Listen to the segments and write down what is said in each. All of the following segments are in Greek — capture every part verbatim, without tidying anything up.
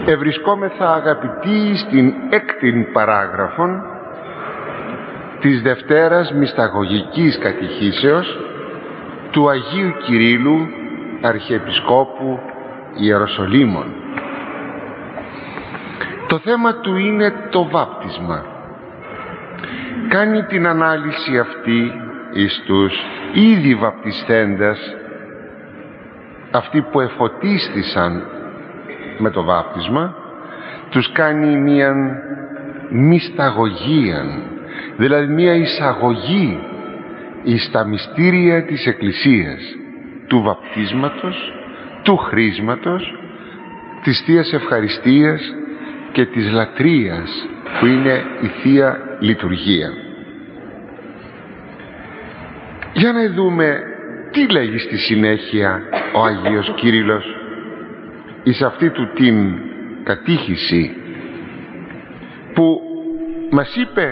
Ευρισκόμεθα, αγαπητοί, στην έκτην παράγραφον της Δευτέρας Μυσταγωγικής Κατηχήσεως του Αγίου Κυρίλλου Αρχιεπισκόπου Ιεροσολύμων. Το θέμα του είναι το βάπτισμα. Κάνει την ανάλυση αυτή εις τους ήδη βαπτισθέντας, αυτοί που εφωτίστησαν με το βάπτισμα, τους κάνει μίαν μυσταγωγία, δηλαδή μία εισαγωγή εις τα μυστήρια της Εκκλησίας, του βαπτίσματος, του χρίσματος, της Θείας Ευχαριστίας και της λατρείας που είναι η Θεία Λειτουργία. Για να δούμε τι λέγει στη συνέχεια ο Αγίος Κύριλλος εις αυτή του την κατήχηση, που μας είπε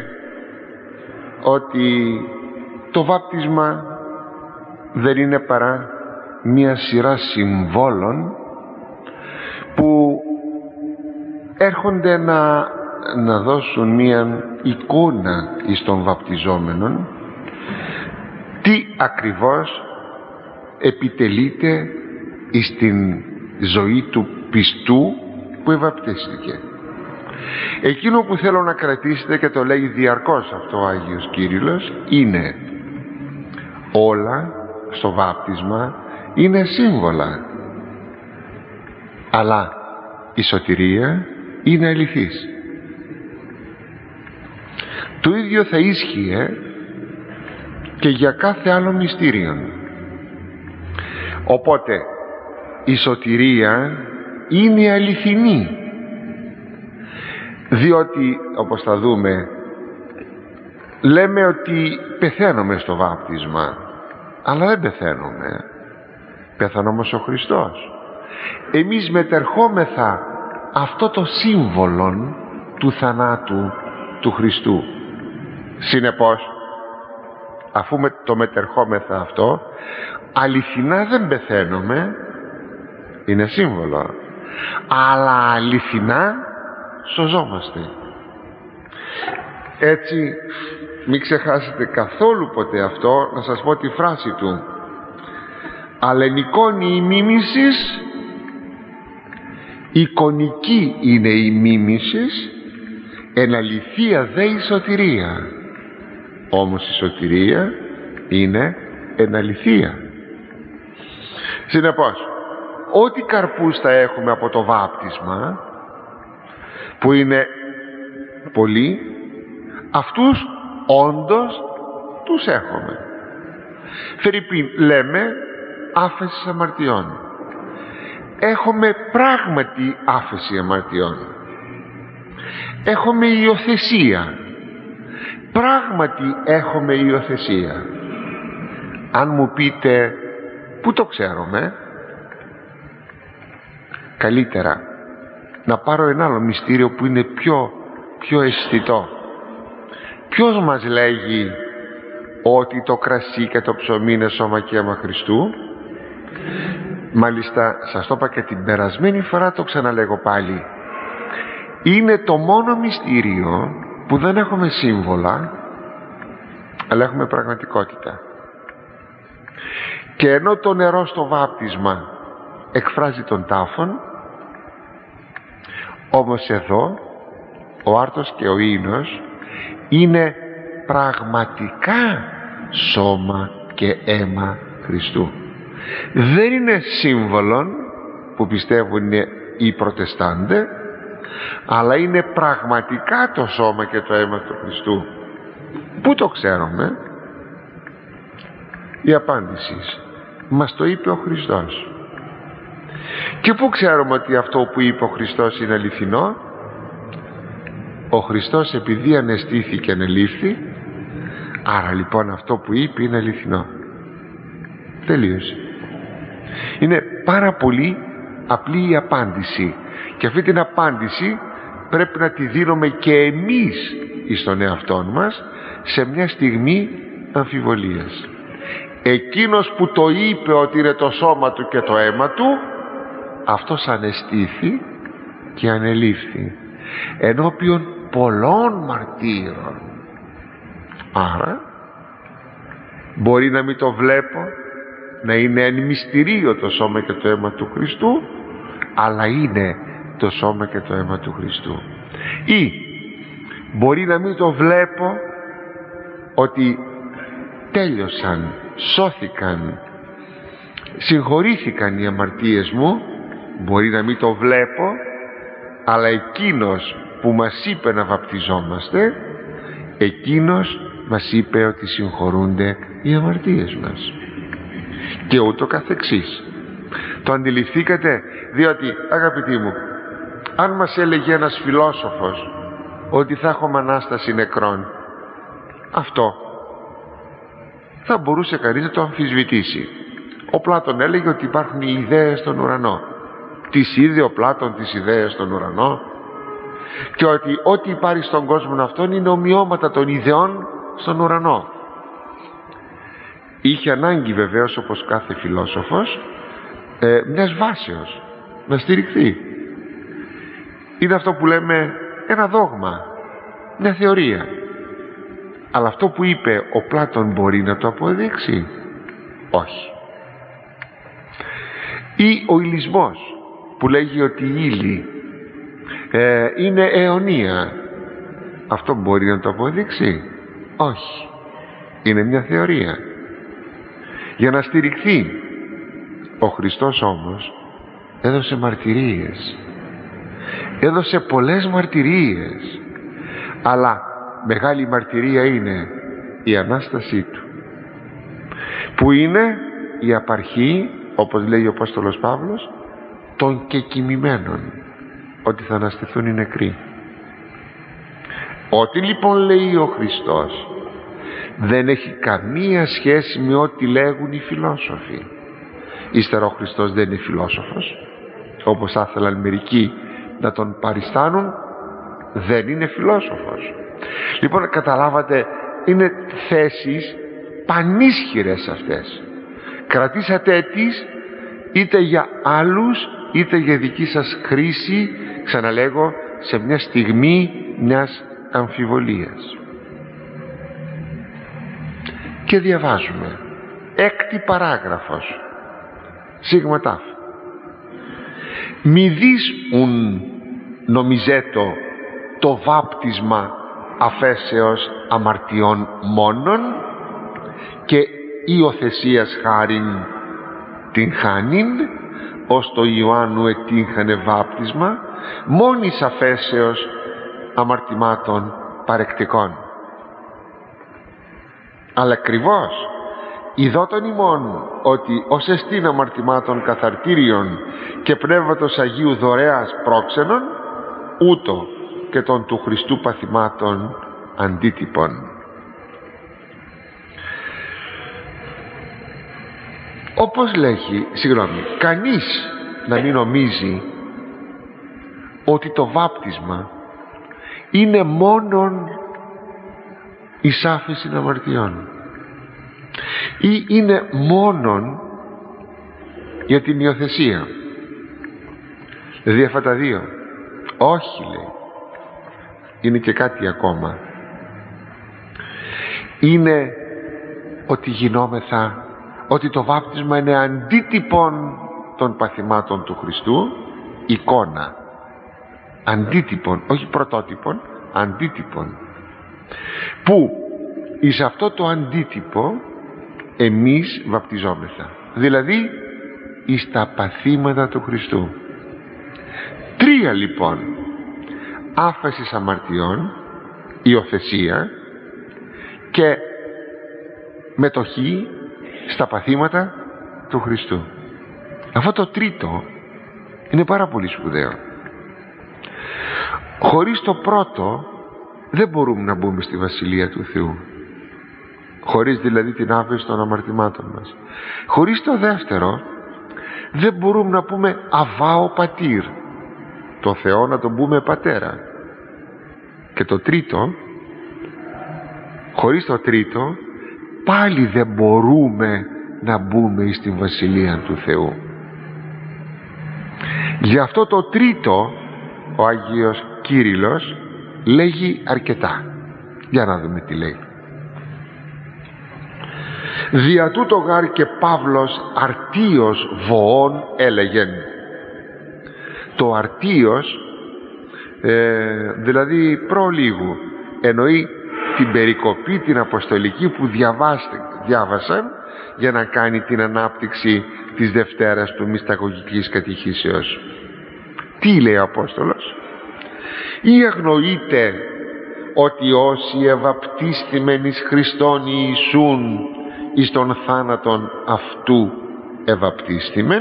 ότι το βάπτισμα δεν είναι παρά μία σειρά συμβόλων που έρχονται να, να δώσουν μία εικόνα εις των βαπτιζόμενων τι ακριβώς επιτελείται εις την ζωή του πιστού που ευαπτίστηκε. Εκείνο που θέλω να κρατήσετε, και το λέει διαρκώς αυτό ο Άγιος Κύριλλος, είναι όλα στο βάπτισμα είναι σύμβολα, αλλά η σωτηρία είναι αληθής. Το ίδιο θα ίσχυε και για κάθε άλλο μυστήριο. Οπότε η σωτηρία είναι αληθινή, διότι όπως θα δούμε λέμε ότι πεθαίνουμε στο βάπτισμα, αλλά δεν πεθαίνουμε, πέθανε όμως ο Χριστός. Εμείς μετερχόμεθα αυτό το σύμβολο του θανάτου του Χριστού. Συνεπώς, αφού με το μετερχόμεθα αυτό, αληθινά δεν πεθαίνουμε, είναι σύμβολο, αλλά αληθινά σωζόμαστε. Έτσι μην ξεχάσετε καθόλου ποτέ αυτό, να σας πω τη φράση του: «Αλενικόνη η μίμησης, εικονική είναι η μίμησης, εν αληθεία δε η σωτηρία». Όμως η σωτηρία είναι εν αληθεία. Συνεπώς, ό,τι καρπούς θα έχουμε από το βάπτισμα, που είναι πολλοί, αυτούς όντως τους έχουμε. Φερρυπίν, λέμε άφεση αμαρτιών. Έχουμε πράγματι άφεση αμαρτιών. Έχουμε υιοθεσία. Πράγματι έχουμε υιοθεσία. Αν μου πείτε πού το ξέρουμε, καλύτερα να πάρω ένα άλλο μυστήριο που είναι πιο, πιο αισθητό. Ποιος μας λέγει ότι το κρασί και το ψωμί είναι σώμα και αίμα Χριστού? Μάλιστα σας το είπα και την περασμένη φορά, το ξαναλέγω πάλι. Είναι το μόνο μυστήριο που δεν έχουμε σύμβολα, αλλά έχουμε πραγματικότητα. Και ενώ το νερό στο βάπτισμα εκφράζει τον τάφον, όμως εδώ ο άρτος και ο ίνος είναι πραγματικά σώμα και αίμα Χριστού. Δεν είναι σύμβολον που πιστεύουν οι προτεστάντε, αλλά είναι πραγματικά το σώμα και το αίμα του Χριστού. Πού το ξέρουμε? Η απάντηση: μας το είπε ο Χριστός. Και πού ξέρουμε ότι αυτό που είπε ο Χριστός είναι αληθινό? Ο Χριστός, επειδή αναισθήθηκε, ανελήφθη, άρα λοιπόν αυτό που είπε είναι αληθινό. Τελείωσε. Είναι πάρα πολύ απλή η απάντηση, και αυτή την απάντηση πρέπει να τη δίνουμε και εμείς εις τον εαυτόν μας σε μια στιγμή αμφιβολίας. Εκείνος που το είπε ότι είναι το σώμα του και το αίμα του, αυτός αναισθήθη και ανελήφθη ενώπιον πολλών μαρτύρων. Άρα μπορεί να μην το βλέπω, να είναι εν μυστηρίο το σώμα και το αίμα του Χριστού, αλλά είναι το σώμα και το αίμα του Χριστού. Ή μπορεί να μην το βλέπω ότι τέλειωσαν, σώθηκαν, συγχωρήθηκαν οι αμαρτίες μου, μπορεί να μην το βλέπω, αλλά εκείνος που μας είπε να βαπτιζόμαστε, εκείνος μας είπε ότι συγχωρούνται οι αμαρτίες μας, και ούτω καθεξής. Το αντιληφθήκατε? Διότι, αγαπητοί μου, αν μας έλεγε ένας φιλόσοφος ότι θα έχουμε Ανάσταση νεκρών, αυτό θα μπορούσε κανείς να το αμφισβητήσει. Ο Πλάτων έλεγε ότι υπάρχουν οι ιδέες στον ουρανό. Τις είδε ο Πλάτων τις ιδέες στον ουρανό, και ότι ό,τι υπάρχει στον κόσμο αυτόν είναι ομοιώματα των ιδεών στον ουρανό. Είχε ανάγκη βεβαίως, όπως κάθε φιλόσοφος, ε, μιας βάσεως να στηριχθεί. Είναι αυτό που λέμε ένα δόγμα, μια θεωρία. Αλλά αυτό που είπε ο Πλάτων μπορεί να το αποδείξει? Όχι. Ή ο ηλισμός που λέγει ότι η ύλη ε, είναι αιωνία, αυτό μπορεί να το αποδείξει? Όχι. Είναι μια θεωρία. Για να στηριχθεί. Ο Χριστός όμως έδωσε μαρτυρίες, έδωσε πολλές μαρτυρίες, αλλά μεγάλη μαρτυρία είναι η Ανάστασή του, που είναι η απαρχή, όπως λέει ο Απόστολος Παύλος, των κεκοιμημένων, ότι θα αναστηθούν οι νεκροί. Ό,τι λοιπόν λέει ο Χριστός δεν έχει καμία σχέση με ό,τι λέγουν οι φιλόσοφοι. Ύστερα ο Χριστός δεν είναι φιλόσοφος, όπως θα ήθελαν μερικοί να τον παριστάνουν. Δεν είναι φιλόσοφος. Λοιπόν, καταλάβατε, είναι θέσεις πανίσχυρες αυτές. Κρατήσατε τις, είτε για άλλους είτε για δική σας χρήση, ξαναλέγω, σε μια στιγμή μιας αμφιβολίας. Και διαβάζουμε έκτη παράγραφος, σίγμα τάφ. Μη δεις ουν νομιζέτο το βάπτισμα αφέσεως αμαρτιών μόνον, και υιοθεσίας χάριν την χάνιν, ως το Ιωάννου ετύχανε βάπτισμα μόνης αφέσεως αμαρτημάτων παρεκτικών. Αλλά ακριβώς ειδότων ημών ότι ως εστίν αμαρτημάτων καθαρτήριων και πνεύματος Αγίου δωρεάς πρόξενων, ούτω και των του Χριστού παθημάτων αντίτυπων. Όπως λέγει, συγγνώμη, κανείς να μην νομίζει ότι το βάπτισμα είναι μόνον η σάφιση αμαρτιών ή είναι μόνον για την υιοθεσία. Δηλαδή αυτά τα δύο. Όχι, λέει. Είναι και κάτι ακόμα. Είναι ότι γινόμεθα, ότι το βάπτισμα είναι αντίτυπον των παθημάτων του Χριστού, εικόνα. Αντίτυπον, όχι πρωτότυπον, αντίτυπον. Που εις αυτό το αντίτυπο εμείς βαπτιζόμεθα. Δηλαδή εις τα παθήματα του Χριστού. Τρία λοιπόν: άφεσης αμαρτιών, υιοθεσία και μετοχή στα παθήματα του Χριστού. Αυτό το τρίτο είναι πάρα πολύ σπουδαίο. Χωρίς το πρώτο δεν μπορούμε να μπούμε στη Βασιλεία του Θεού. Χωρίς δηλαδή την άφεση των αμαρτημάτων μας. Χωρίς το δεύτερο δεν μπορούμε να πούμε αβάω πατήρ, το Θεό να τον πούμε πατέρα. Και το τρίτο, χωρίς το τρίτο πάλι δεν μπορούμε να μπούμε στην Βασιλεία του Θεού. Γι' αυτό το τρίτο ο Άγιος Κύριλλος λέγει αρκετά. Για να δούμε τι λέει. Δια τούτο γάρ και Παύλος αρτίος βοών έλεγεν. Το αρτίος ε, δηλαδή προλίγου εννοεί την περικοπή την αποστολική που διάβασαν για να κάνει την ανάπτυξη της Δευτέρας του Μυσταγωγικής Κατηχήσεως. Τι λέει ο Απόστολος? Ή αγνοείτε ότι όσοι ευαπτίστημεν εις Χριστόν Ιησούν εις τον θάνατον αυτού ευαπτίστημεν,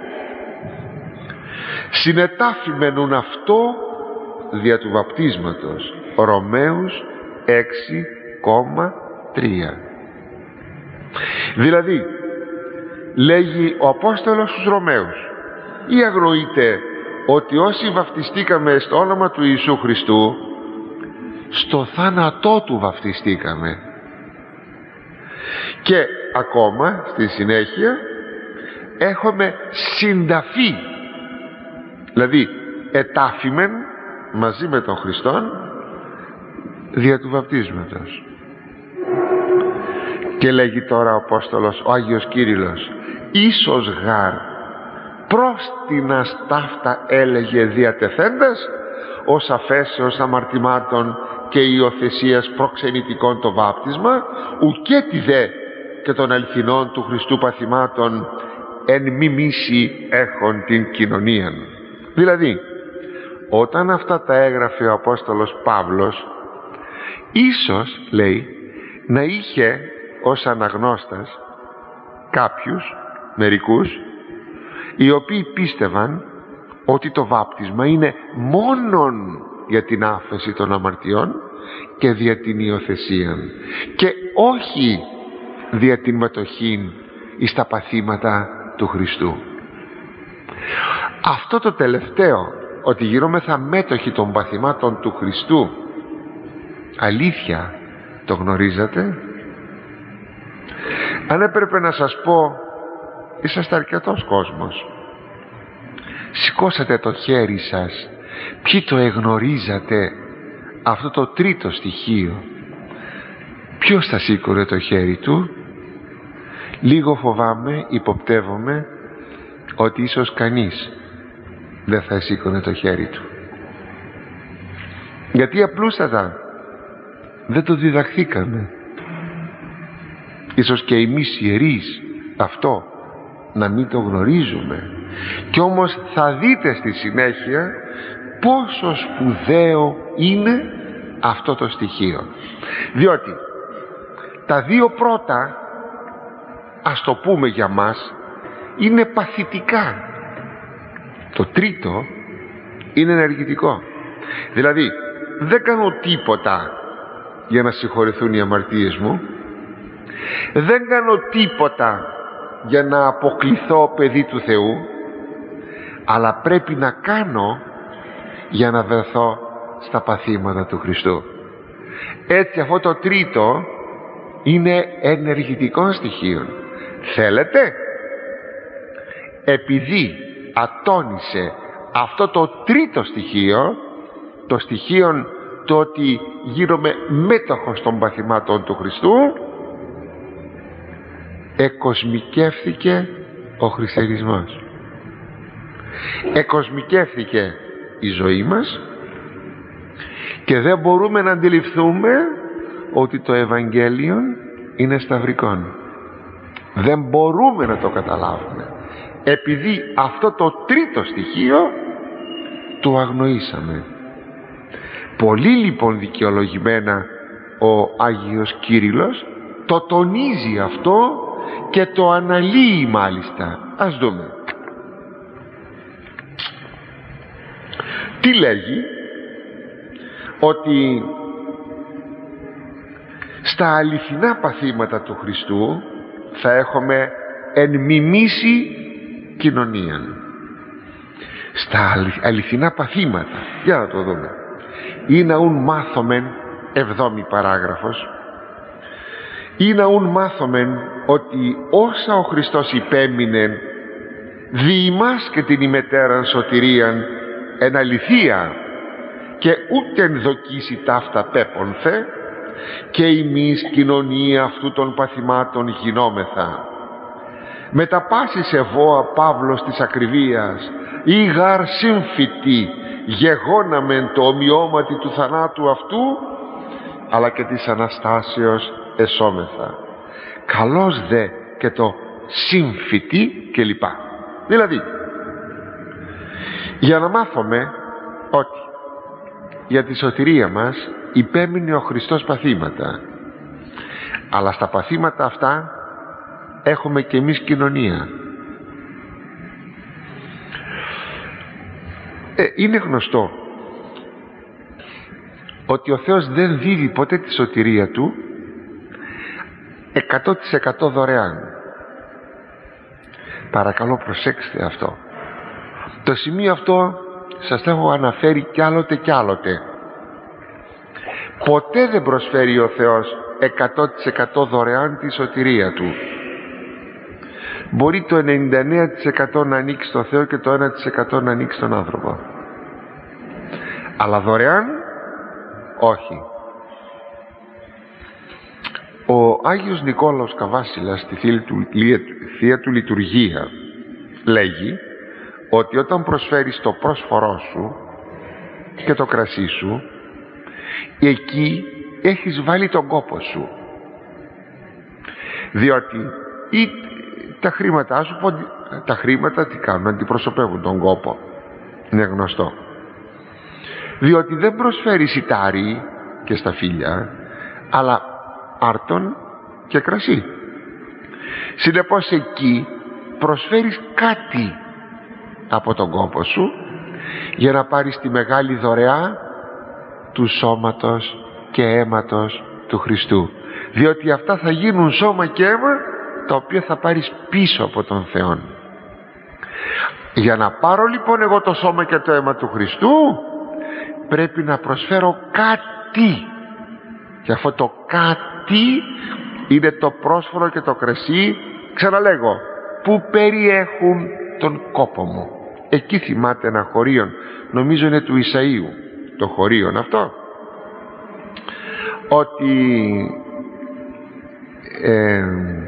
συνετάφημενουν αυτό δια του βαπτίσματος. Ρωμαίους έξι τρία. Δηλαδή λέγει ο Απόστολος στους Ρωμαίους, ή αγνοείτε ότι όσοι βαπτιστήκαμε στο όνομα του Ιησού Χριστού, στο θάνατό του βαπτιστήκαμε. Και ακόμα στη συνέχεια έχουμε συνταφή, δηλαδή ετάφημεν μαζί με τον Χριστόν δια του βαπτίσματος. Και λέγει τώρα ο Απόστολος, ο Άγιος Κύριλλος, ίσως γάρ προς την αστάφτα έλεγε διατεθέντας ως αφέσεως αμαρτημάτων και υιοθεσίας προξενητικών το βάπτισμα, ουκέτι δε και των αληθινών του Χριστού παθημάτων εν μη μίση έχων την κοινωνίαν. Δηλαδή όταν αυτά τα έγραφε ο Απόστολος Παύλος, ίσως λέει να είχε ως αναγνώστας κάποιους, μερικούς, οι οποίοι πίστευαν ότι το βάπτισμα είναι μόνον για την άφεση των αμαρτιών και δια την υιοθεσία και όχι δια την μετοχή εις τα παθήματα του Χριστού. Αυτό το τελευταίο, ότι γινόμεθα μέτοχοι των παθημάτων του Χριστού, αλήθεια το γνωρίζατε? Αν έπρεπε να σας πω, είσαστε αρκετός κόσμος, σηκώσατε το χέρι σας, ποιοι το εγνωρίζατε αυτό το τρίτο στοιχείο? Ποιος θα σήκωνε το χέρι του? Λίγο φοβάμαι, υποπτεύομαι ότι ίσως κανείς δεν θα σήκωνε το χέρι του, γιατί απλούστατα δεν το διδαχθήκαμε. Ίσως και εμείς ιερείς αυτό να μην το γνωρίζουμε, και όμως θα δείτε στη συνέχεια πόσο σπουδαίο είναι αυτό το στοιχείο, διότι τα δύο πρώτα, ας το πούμε για μας, είναι παθητικά. Το τρίτο είναι ενεργητικό. Δηλαδή δεν κάνω τίποτα για να συγχωρηθούν οι αμαρτίες μου, δεν κάνω τίποτα για να αποκλειθώ παιδί του Θεού, αλλά πρέπει να κάνω για να βρεθώ στα παθήματα του Χριστού. Έτσι αυτό το τρίτο είναι ενεργητικό στοιχείο. Θέλετε? Επειδή ατόνισε αυτό το τρίτο στοιχείο, το στοιχείο το ότι γίνομαι μέτοχος των παθημάτων του Χριστού, εκοσμικεύθηκε ο χριστιανισμός, εκοσμικεύθηκε η ζωή μας, και δεν μπορούμε να αντιληφθούμε ότι το Ευαγγέλιο είναι σταυρικόν. Δεν μπορούμε να το καταλάβουμε, επειδή αυτό το τρίτο στοιχείο το αγνοήσαμε. Πολύ λοιπόν δικαιολογημένα ο Άγιος Κύριλλος το τονίζει αυτό και το αναλύει μάλιστα. Ας δούμε τι λέγει, ότι στα αληθινά παθήματα του Χριστού θα έχουμε εν μιμήσει κοινωνίαν. Στα αληθινά παθήματα, για να το δούμε, ή να ουν μάθομεν, εβδόμη παράγραφος, ή να ουν μάθομεν ότι όσα ο Χριστός υπέμεινε δι' ημάς και την ημετέραν σωτηρίαν εν αληθεία και ούτεν δοκίσει ταύτα πέπονθε, και εμείς κοινωνία αυτού των παθημάτων γινόμεθα. Με τα πάσης ευώα Παύλος της ακριβίας, ή γαρ σύμφυτη γεγόναμεν το ομοιώματι του θανάτου αυτού, αλλά και της Αναστάσεως εσώμεθα. Καλώς δε και το σύμφυτη κλπ. Δηλαδή, για να μάθουμε ότι για τη σωτηρία μας υπέμεινε ο Χριστός παθήματα, αλλά στα παθήματα αυτά έχουμε και εμείς κοινωνία. ε, είναι γνωστό ότι ο Θεός δεν δίδει ποτέ τη σωτηρία Του εκατό τοις εκατό δωρεάν. Παρακαλώ προσέξτε αυτό. Το σημείο αυτό σας το έχω αναφέρει κι άλλοτε κι άλλοτε. Ποτέ δεν προσφέρει ο Θεός εκατό τοις εκατό δωρεάν τη σωτηρία Του. Μπορεί το ενενήντα εννέα τοις εκατό να ανοίξει στο Θεό και το ένα τοις εκατό να ανοίξει στον άνθρωπο, αλλά δωρεάν όχι. Ο Άγιος Νικόλαος Καβάσιλας στη θεία του, θεία του λειτουργία λέγει ότι όταν προσφέρεις το πρόσφορό σου και το κρασί σου, εκεί έχεις βάλει τον κόπο σου, διότι ή τα χρήματά σου, τα χρήματα τι κάνουν, αντιπροσωπεύουν τον κόπο, είναι γνωστό. Διότι δεν προσφέρει σιτάρι και σταφύλια, αλλά άρτον και κρασί. Συνεπώς εκεί προσφέρεις κάτι από τον κόπο σου για να πάρεις τη μεγάλη δωρεά του σώματος και αίματος του Χριστού, διότι αυτά θα γίνουν σώμα και αίμα τα οποία θα πάρεις πίσω από τον Θεό. Για να πάρω λοιπόν εγώ το σώμα και το αίμα του Χριστού, πρέπει να προσφέρω κάτι, και αυτό το κάτι είναι το πρόσφορο και το κρασί, ξαναλέγω, που περιέχουν τον κόπο μου. Εκεί θυμάται ένα χωρίον, νομίζω είναι του Ισαΐου το χωρίον αυτό, ότι ε,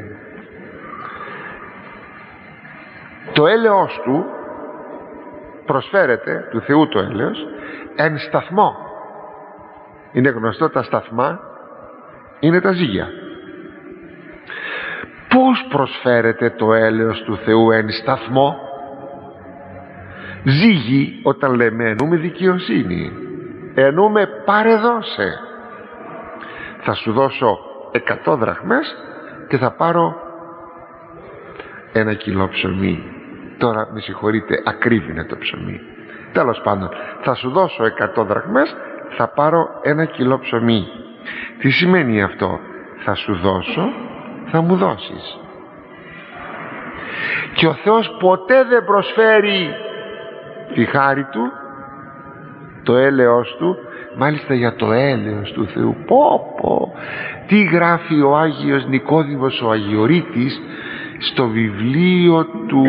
το έλεος του προσφέρεται, του Θεού το έλεος, εν σταθμό. Είναι γνωστό, τα σταθμά είναι τα ζύγια. Πώς προσφέρεται το έλεος του Θεού εν σταθμό? Ζύγι, όταν λέμε, εννοούμε δικαιοσύνη, εννοούμε πάρε δώσε. Θα σου δώσω εκατό δραχμές και θα πάρω ένα κιλό ψωμί. Τώρα με συγχωρείτε, ακρίβει είναι το ψωμί. Τέλος πάντων, θα σου δώσω εκατό δραχμές, θα πάρω ένα κιλό ψωμί. Τι σημαίνει αυτό? Θα σου δώσω, θα μου δώσεις. Και ο Θεός ποτέ δεν προσφέρει τη χάρη Του, το έλεος Του. Μάλιστα για το έλεος του Θεού, πω πω, τι γράφει ο Άγιος Νικόδημος ο Αγιορείτης στο βιβλίο του,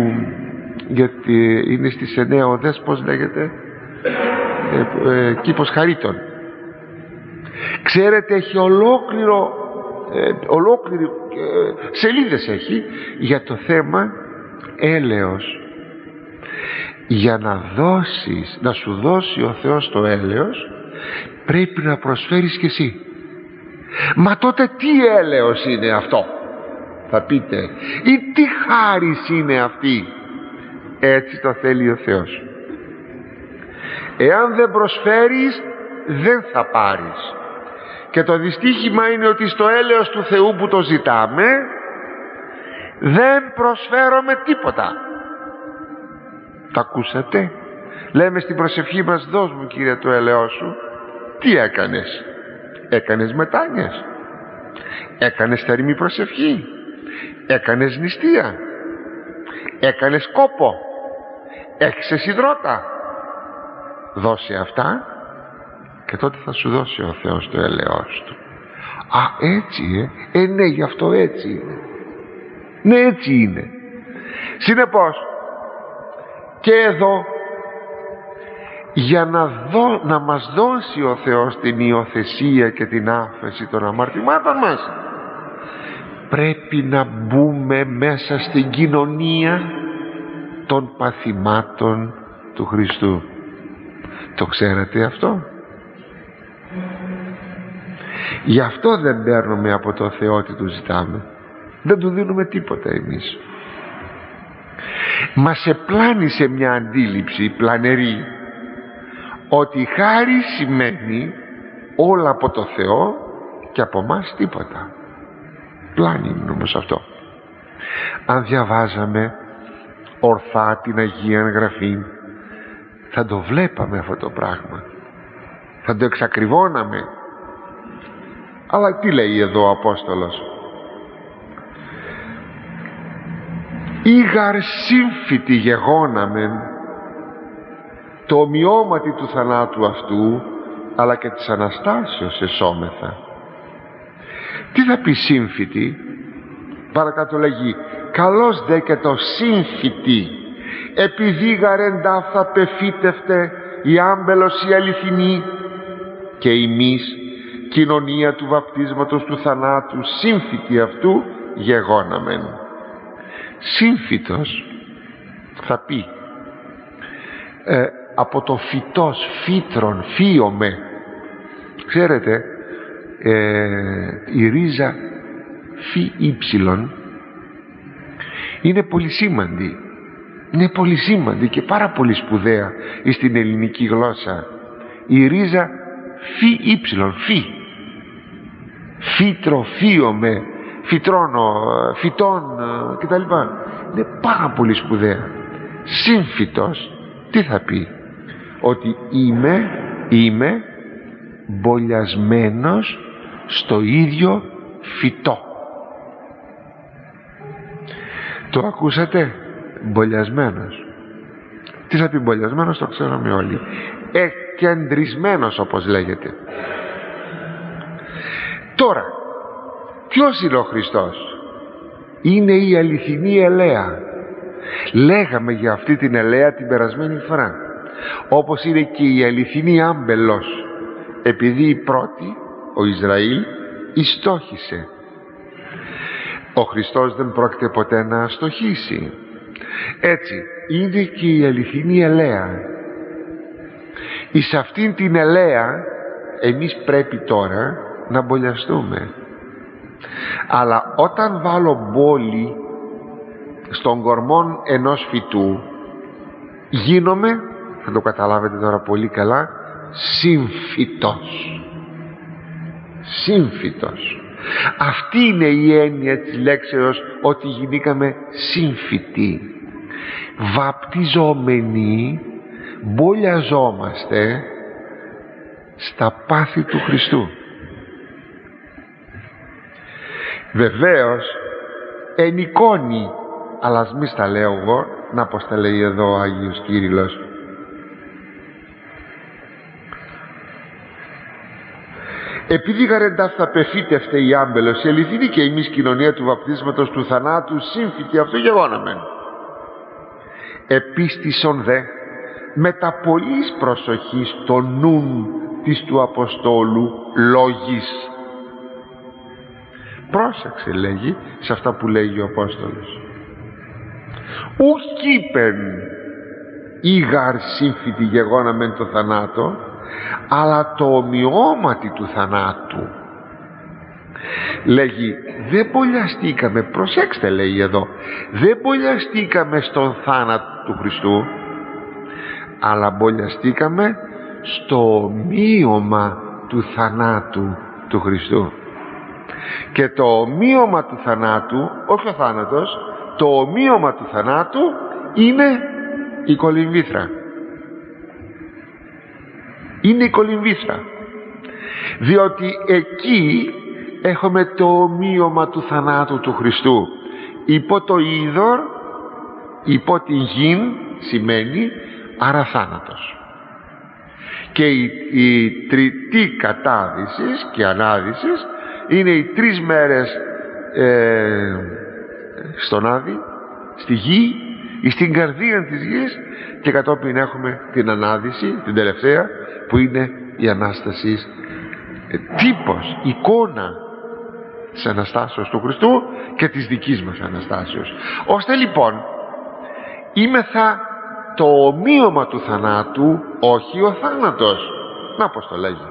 γιατί είναι στις εννέα οδές, πώς λέγεται, ε, ε, κήπος Χαρίτων. Ξέρετε, έχει ολόκληρο ε, ολόκληρη ε, σελίδες έχει για το θέμα έλεος. Για να δώσεις, να σου δώσει ο Θεός το έλεος, πρέπει να προσφέρεις κι εσύ. Μα τότε τι έλεος είναι αυτό, θα πείτε, ή τι χάρις είναι αυτή? Έτσι το θέλει ο Θεός. Εάν δεν προσφέρεις, δεν θα πάρεις. Και το δυστύχημα είναι ότι στο έλεος του Θεού που το ζητάμε, δεν προσφέρουμε τίποτα. Τα ακούσατε? Λέμε στην προσευχή μας, δώσ' μου Κύριε το έλεος σου. Τι έκανες? Έκανες μετάνοιες, έκανες θερμή προσευχή, έκανες νηστεία, έκανες κόπο, έξες υδρότα. Δώσε αυτά και τότε θα σου δώσει ο Θεός το έλεος Του. Α, έτσι ε, ε ναι, γι' αυτό έτσι είναι. Ναι, έτσι είναι. Συνεπώς, και εδώ για να, δω, να μας δώσει ο Θεός την υιοθεσία και την άφεση των αμαρτημάτων μας, πρέπει να μπούμε μέσα στην κοινωνία των παθημάτων του Χριστού. Το ξέρετε αυτό? Γι' αυτό δεν παίρνουμε από το Θεό τι του ζητάμε, δεν του δίνουμε τίποτα εμείς. Μας επλάνησε μια αντίληψη πλανερή ότι χάρη σημαίνει όλα από το Θεό και από μας τίποτα. Πλάνη είναι όμως αυτό. Αν διαβάζαμε ορθά την Αγία Γραφή, θα το βλέπαμε αυτό το πράγμα, θα το εξακριβώναμε. Αλλά τι λέει εδώ ο Απόστολος? Ήγαρ σύμφυτη γεγόναμεν, το ομοιώματι του θανάτου αυτού, αλλά και της Αναστάσεως εσώμεθα. Τι θα πει σύμφυτη? Παρακάτω λέγει, καλώς δε και το σύμφυτη, επειδή γαρεντάφθα πεφύτευτε η άμπελος η αληθινή, και εμείς κοινωνία του βαπτίσματος του θανάτου σύμφυτη αυτού γεγόναμεν. Σύμφυτος θα πει ε, από το φυτός, φύτρον, φύομε. Ξέρετε, ε, η ρίζα φύ ύψιλον είναι πολυσήμαντη, είναι πολυσήμαντη και πάρα πολύ σπουδαία στην ελληνική γλώσσα. Η ρίζα φύ ύψιλον, φύ, φύτρο, φύομε, φυτρώνω, φυτών κτλ. Είναι πάρα πολύ σπουδαία. Σύμφυτος τι θα πει? Ότι είμαι, είμαι μπολιασμένος στο ίδιο φυτό. Το ακούσατε? Μπολιασμένος. Τι θα πει μπολιασμένος? Το ξέρουμε όλοι. Εκκεντρισμένος, όπως λέγεται. Τώρα, ποιος είναι ο Χριστός? Είναι η αληθινή ελαία. Λέγαμε για αυτή την ελαία την περασμένη φορά. Όπως είναι και η αληθινή άμπελος, επειδή η πρώτη, ο Ισραήλ, ιστόχησε. Ο Χριστός δεν πρόκειται ποτέ να αστοχήσει. Έτσι είναι και η αληθινή ελαία. Εις αυτήν την ελαία εμείς πρέπει τώρα να μπολιαστούμε. Αλλά όταν βάλω μπόλι στον κορμόν ενός φυτού, γίνομαι, θα το καταλάβετε τώρα πολύ καλά, σύμφυτος. Σύμφυτος. Αυτή είναι η έννοια της λέξεως ότι γινήκαμε σύμφυτοι. Βαπτιζόμενοι, μπολιαζόμαστε στα πάθη του Χριστού. Βεβαίως εν εικόνη, αλλά ας μη στα λέω εγώ, να πως τα λέει εδώ ο Άγιος Κύριλλος. Επειδή γαρεντάφθα πεφύτευτε η άμπελος η αληθινή, και εμείς κοινωνία του βαπτίσματος του θανάτου σύμφυτη αυτό γεγόναμεν. Επίστησον δε με τα πολλής προσοχής το νουν της του Αποστόλου λόγης. Πρόσεξε, λέγει, σε αυτά που λέγει ο Απόστολος. Ουκ είπεν ήγαρ σύμφυτη γεγόναμεν το θανάτο, αλλά το ομοιώματι του θανάτου. Λέγει, δεν μπολιαστήκαμε, προσέξτε, λέει εδώ, δεν μπολιαστήκαμε στον θάνατο του Χριστού, αλλά μπολιαστήκαμε στο ομοίωμα του θανάτου του Χριστού. Και το ομοίωμα του θανάτου, όχι ο θάνατος, το ομοίωμα του θανάτου είναι η κολυμβήθρα. Είναι η κολυμβήθρα, διότι εκεί έχουμε το ομοίωμα του θανάτου του Χριστού. Υπό το είδωρ, υπό την γην σημαίνει άρα θάνατος. Και η, η τριτή κατάδυσης και ανάδυσης είναι οι τρεις μέρες ε, στον Άδη, στη γη, στην καρδία της γης, και κατόπιν έχουμε την ανάδυση, την τελευταία, που είναι η Ανάσταση, ε, τύπος, εικόνα της Αναστάσεως του Χριστού και της δικής μας Αναστάσεως. Ώστε λοιπόν είμεθα το ομοίωμα του θανάτου, όχι ο θάνατος. Να πως το λέγει.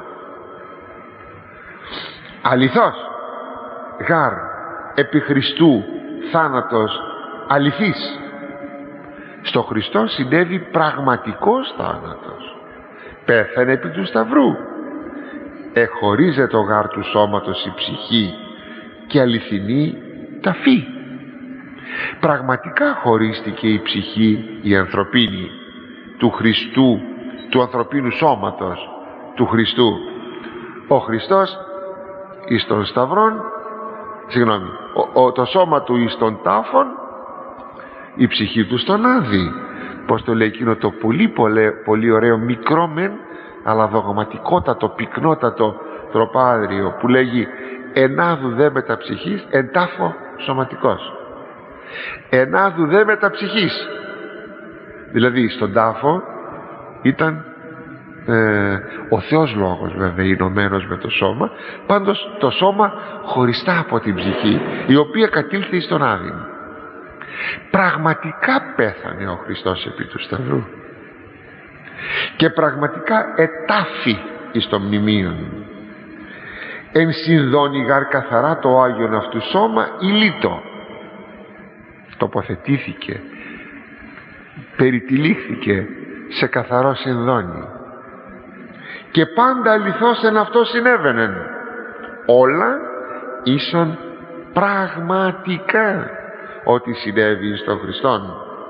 Αληθώς γάρ επί Χριστού θάνατος αληθής. Στο Χριστό συνέβη πραγματικός θάνατος. Πέθανε επί του Σταυρού. Εχωρίζεται το γάρ του σώματος η ψυχή και αληθινή ταφή. Πραγματικά χωρίστηκε η ψυχή η ανθρωπίνη του Χριστού, του ανθρωπίνου σώματος του Χριστού. Ο Χριστός εις των σταυρών, συγγνώμη, ο, ο, το σώμα του εις των τάφων, η ψυχή του στον άδη. Πως το λέει εκείνο το πολύ, πολύ, πολύ ωραίο, μικρό μεν αλλά δογματικότατο, πυκνότατο τροπάδριο που λέγει ενάδου δε μεταψυχής εν τάφο σωματικός. Ενάδου δε μεταψυχής, δηλαδή στον τάφο ήταν ε, ο Θεός Λόγος, βέβαια ενωμένος με το σώμα, πάντως το σώμα χωριστά από την ψυχή, η οποία κατήλθε στον άδη. Πραγματικά πέθανε ο Χριστός επί του Σταυρού και πραγματικά ετάφη εις το μνημείον. Εν συνδώνει γαρ καθαρά το Άγιον αυτού σώμα ηλίτο. Τοποθετήθηκε, περιτυλίχθηκε σε καθαρό συνδώνει, και πάντα αληθώς εν αυτό συνέβαινεν όλα ίσον πραγματικά ότι συνέβη στον Χριστόν.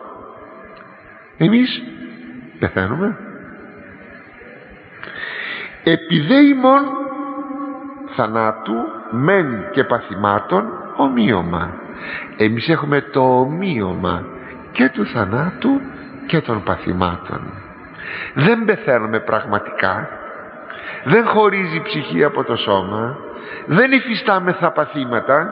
Εμείς πεθαίνουμε επιδέημον θανάτου μεν και παθημάτων ομοίωμα. Εμείς έχουμε το ομοίωμα και του θανάτου και των παθημάτων. Δεν πεθαίνουμε πραγματικά, δεν χωρίζει η ψυχή από το σώμα, δεν υφιστάμεθα παθήματα.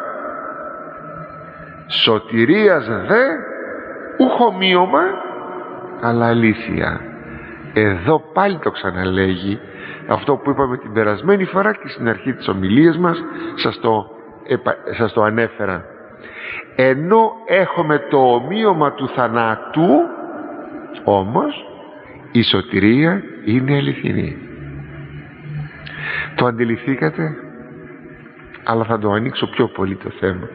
Σωτηρίας δε ούχ ομοίωμα αλλά αλήθεια. Εδώ πάλι το ξαναλέγει αυτό που είπαμε την περασμένη φορά και στην αρχή της ομιλίας μας, σας το, σας το ανέφερα. Ενώ έχουμε το ομοίωμα του θανάτου, όμως η σωτηρία είναι αληθινή. Το αντιληφθήκατε? Αλλά θα το ανοίξω πιο πολύ το θέμα.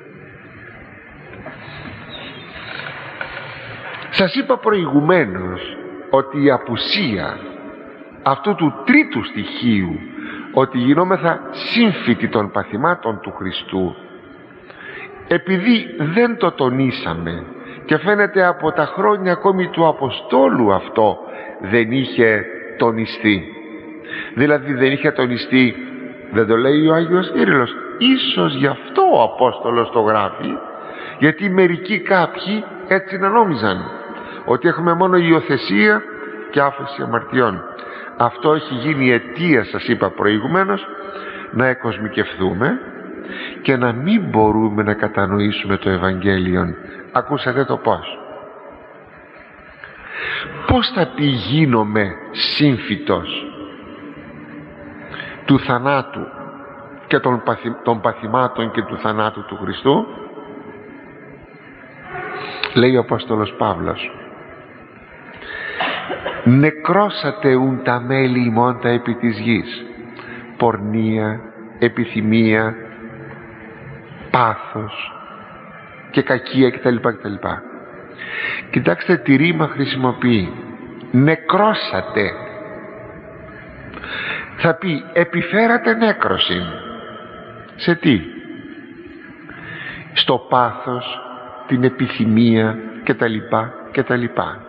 Σας είπα προηγουμένως ότι η απουσία αυτού του τρίτου στοιχείου, ότι γινόμεθα σύμφυτοι των παθημάτων του Χριστού, επειδή δεν το τονίσαμε και φαίνεται από τα χρόνια ακόμη του Αποστόλου αυτό δεν είχε τονιστεί, δηλαδή δεν είχε τονιστεί, δεν το λέει ο Άγιος Κύριλλος, ίσως γι' αυτό ο Απόστολος το γράφει, γιατί μερικοί κάποιοι έτσι να νόμιζαν ότι έχουμε μόνο υιοθεσία και άφεση αμαρτιών. Αυτό έχει γίνει αιτία, σας είπα προηγουμένως, να εκοσμικευθούμε και να μην μπορούμε να κατανοήσουμε το Ευαγγέλιο. Ακούσατε το πώς. Πώς θα πει γίνομαι σύμφυτος του θανάτου και των, παθη, των παθημάτων και του θανάτου του Χριστού? Λέει ο Απόστολος Παύλος, νεκρώσατε ουν τα μέλη ημών τα επί της γης, πορνεία, επιθυμία, πάθος και κακία κτλ. κτλ. Κοιτάξτε τι ρήμα χρησιμοποιεί. Νεκρώσατε. Θα πει επιφέρατε νέκρωση. Σε τι? Στο πάθος, την επιθυμία κτλ. κτλ.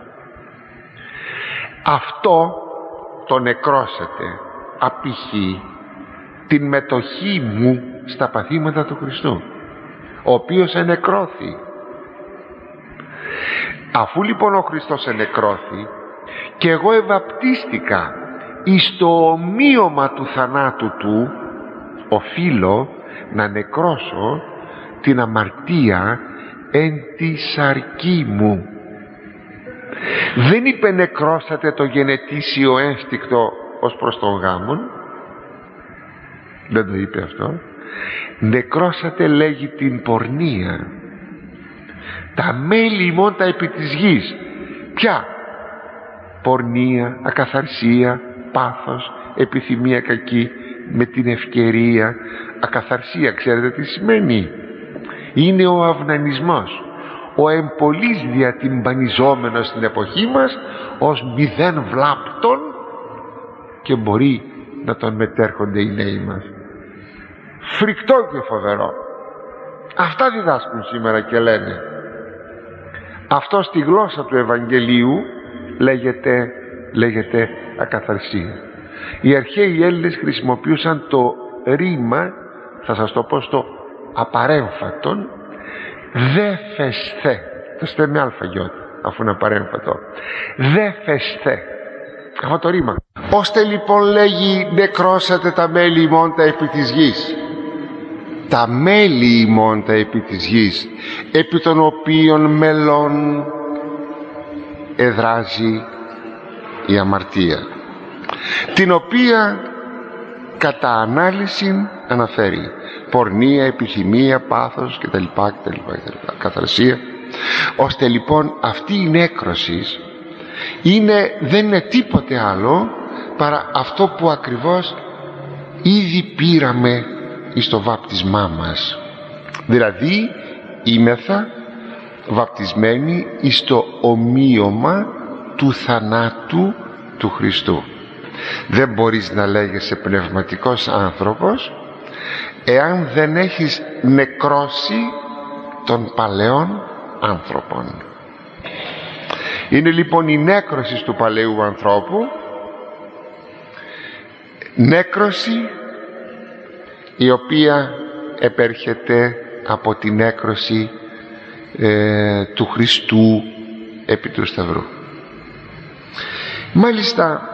Αυτό το νεκρώσατε απηχεί την μετοχή μου στα παθήματα του Χριστού, ο οποίος ενεκρώθη. Αφού λοιπόν ο Χριστός ενεκρώθη και εγώ ευαπτίστηκα εις το ομοίωμα του θανάτου του, οφείλω να νεκρώσω την αμαρτία εν τη σαρκή μου, Δεν είπε νεκρώσατε το γενετήσιο ένστικτο ως προς τον γάμον, δεν το είπε αυτό. Νεκρώσατε, λέγει, την πορνεία, τα μέλη ημών τα επί της γης. Ποια? Πορνεία, ακαθαρσία, πάθος, επιθυμία κακή, με την ευκαιρία. Ακαθαρσία, ξέρετε τι σημαίνει? Είναι ο αυνανισμός, ο εμπολής διατυμπανιζόμενος στην εποχή μας ως μηδέν βλάπτων, και μπορεί να τον μετέρχονται οι νέοι μας. Φρικτό και φοβερό. Αυτά διδάσκουν σήμερα και λένε. Αυτό στη γλώσσα του Ευαγγελίου λέγεται, λέγεται ακαθαρσία. Οι αρχαίοι Έλληνες χρησιμοποιούσαν το ρήμα, θα σας το πω στο απαρέμφατον, δε φεσθε. Το στε με αλφαγιώτη, αφού είναι απαρέμφατο. Δε φεσθε. Αυτό το ρήμα. Ώστε λοιπόν, λέγει, νεκρώσατε τα μέλη ημών τα επί της γης. Τα μέλη ημών τα επί της γης, επί των οποίων μελών εδράζει η αμαρτία, την οποία κατά ανάλυση αναφέρει πορνεία, επιθυμία, πάθος κτλ, κτλ, κτλ, καθαρσία. Ώστε λοιπόν αυτή η νέκρωση είναι, δεν είναι τίποτε άλλο παρά αυτό που ακριβώς ήδη πήραμε εις το βάπτισμά μας. Δηλαδή είμεθα βαπτισμένοι εις το ομοίωμα του θανάτου του Χριστού. Δεν μπορείς να λέγεσαι πνευματικός άνθρωπος εάν δεν έχεις νεκρώσει των παλαιών άνθρωπων. Είναι λοιπόν η νέκρωση του παλαιού ανθρώπου, νέκρωση η οποία επέρχεται από την νέκρωση ε, του Χριστού επί του Σταυρού. Μάλιστα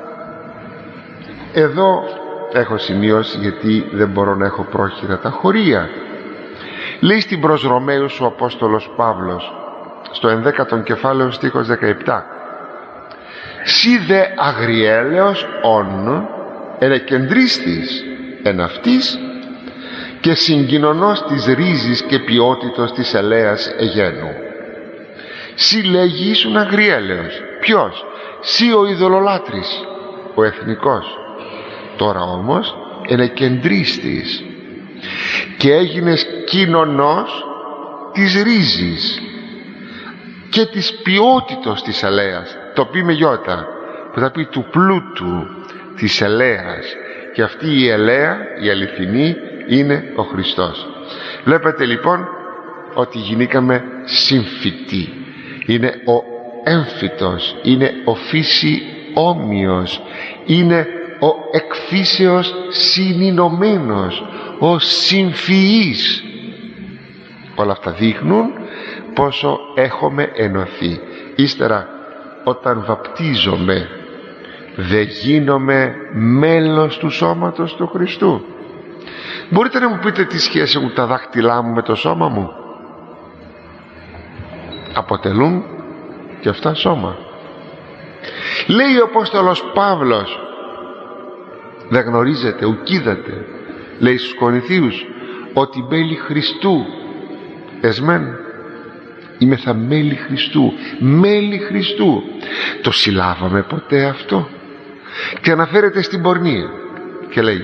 εδώ έχω σημειώσει, γιατί δεν μπορώ να έχω πρόχειρα τα χωρία. Λέει στην προς Ρωμαίους ο Απόστολος Παύλος στο ενδέκατον κεφάλαιο στίχος δεκαεπτά: «Σι δε αγριέλεος όν ενεκεντρίστης εν αυτής και συγκοινωνός της ρίζης και ποιότητος της ελέας εγένου». Σι, λέγει, ήσουν αγριέλεος. Ποιος? Σι ο ειδωλολάτρης, ο εθνικός. Τώρα όμως ενεκεντρίστης και έγινες κοινωνός της ρίζης και της ποιότητος της ελέας. Το πει με γιώτα, που θα πει του πλούτου της ελέας, και αυτή η ελέα, η αληθινή, είναι ο Χριστός. Βλέπετε λοιπόν ότι γινήκαμε συμφυτοί. Είναι ο έμφυτος, είναι ο φύση όμοιος, είναι ο εκφύσεως συνηνωμένος, ο συμφυής. Όλα αυτά δείχνουν πόσο έχουμε ενωθεί. Ύστερα, όταν βαπτίζομαι, δεν γίνομαι μέλος του σώματος του Χριστού? Μπορείτε να μου πείτε τι σχέση έχουν τα δάχτυλά μου με το σώμα μου? Αποτελούν και αυτά σώμα. Λέει ο Απόστολος Παύλος, δεν γνωρίζετε, ουκίδατε, λέει στους Κορινθίους, ότι μέλη Χριστού εσμέν, είμαι θα μέλη Χριστού, μέλη Χριστού. Το συλλάβαμε ποτέ αυτό? Και αναφέρεται στην πορνεία και λέει,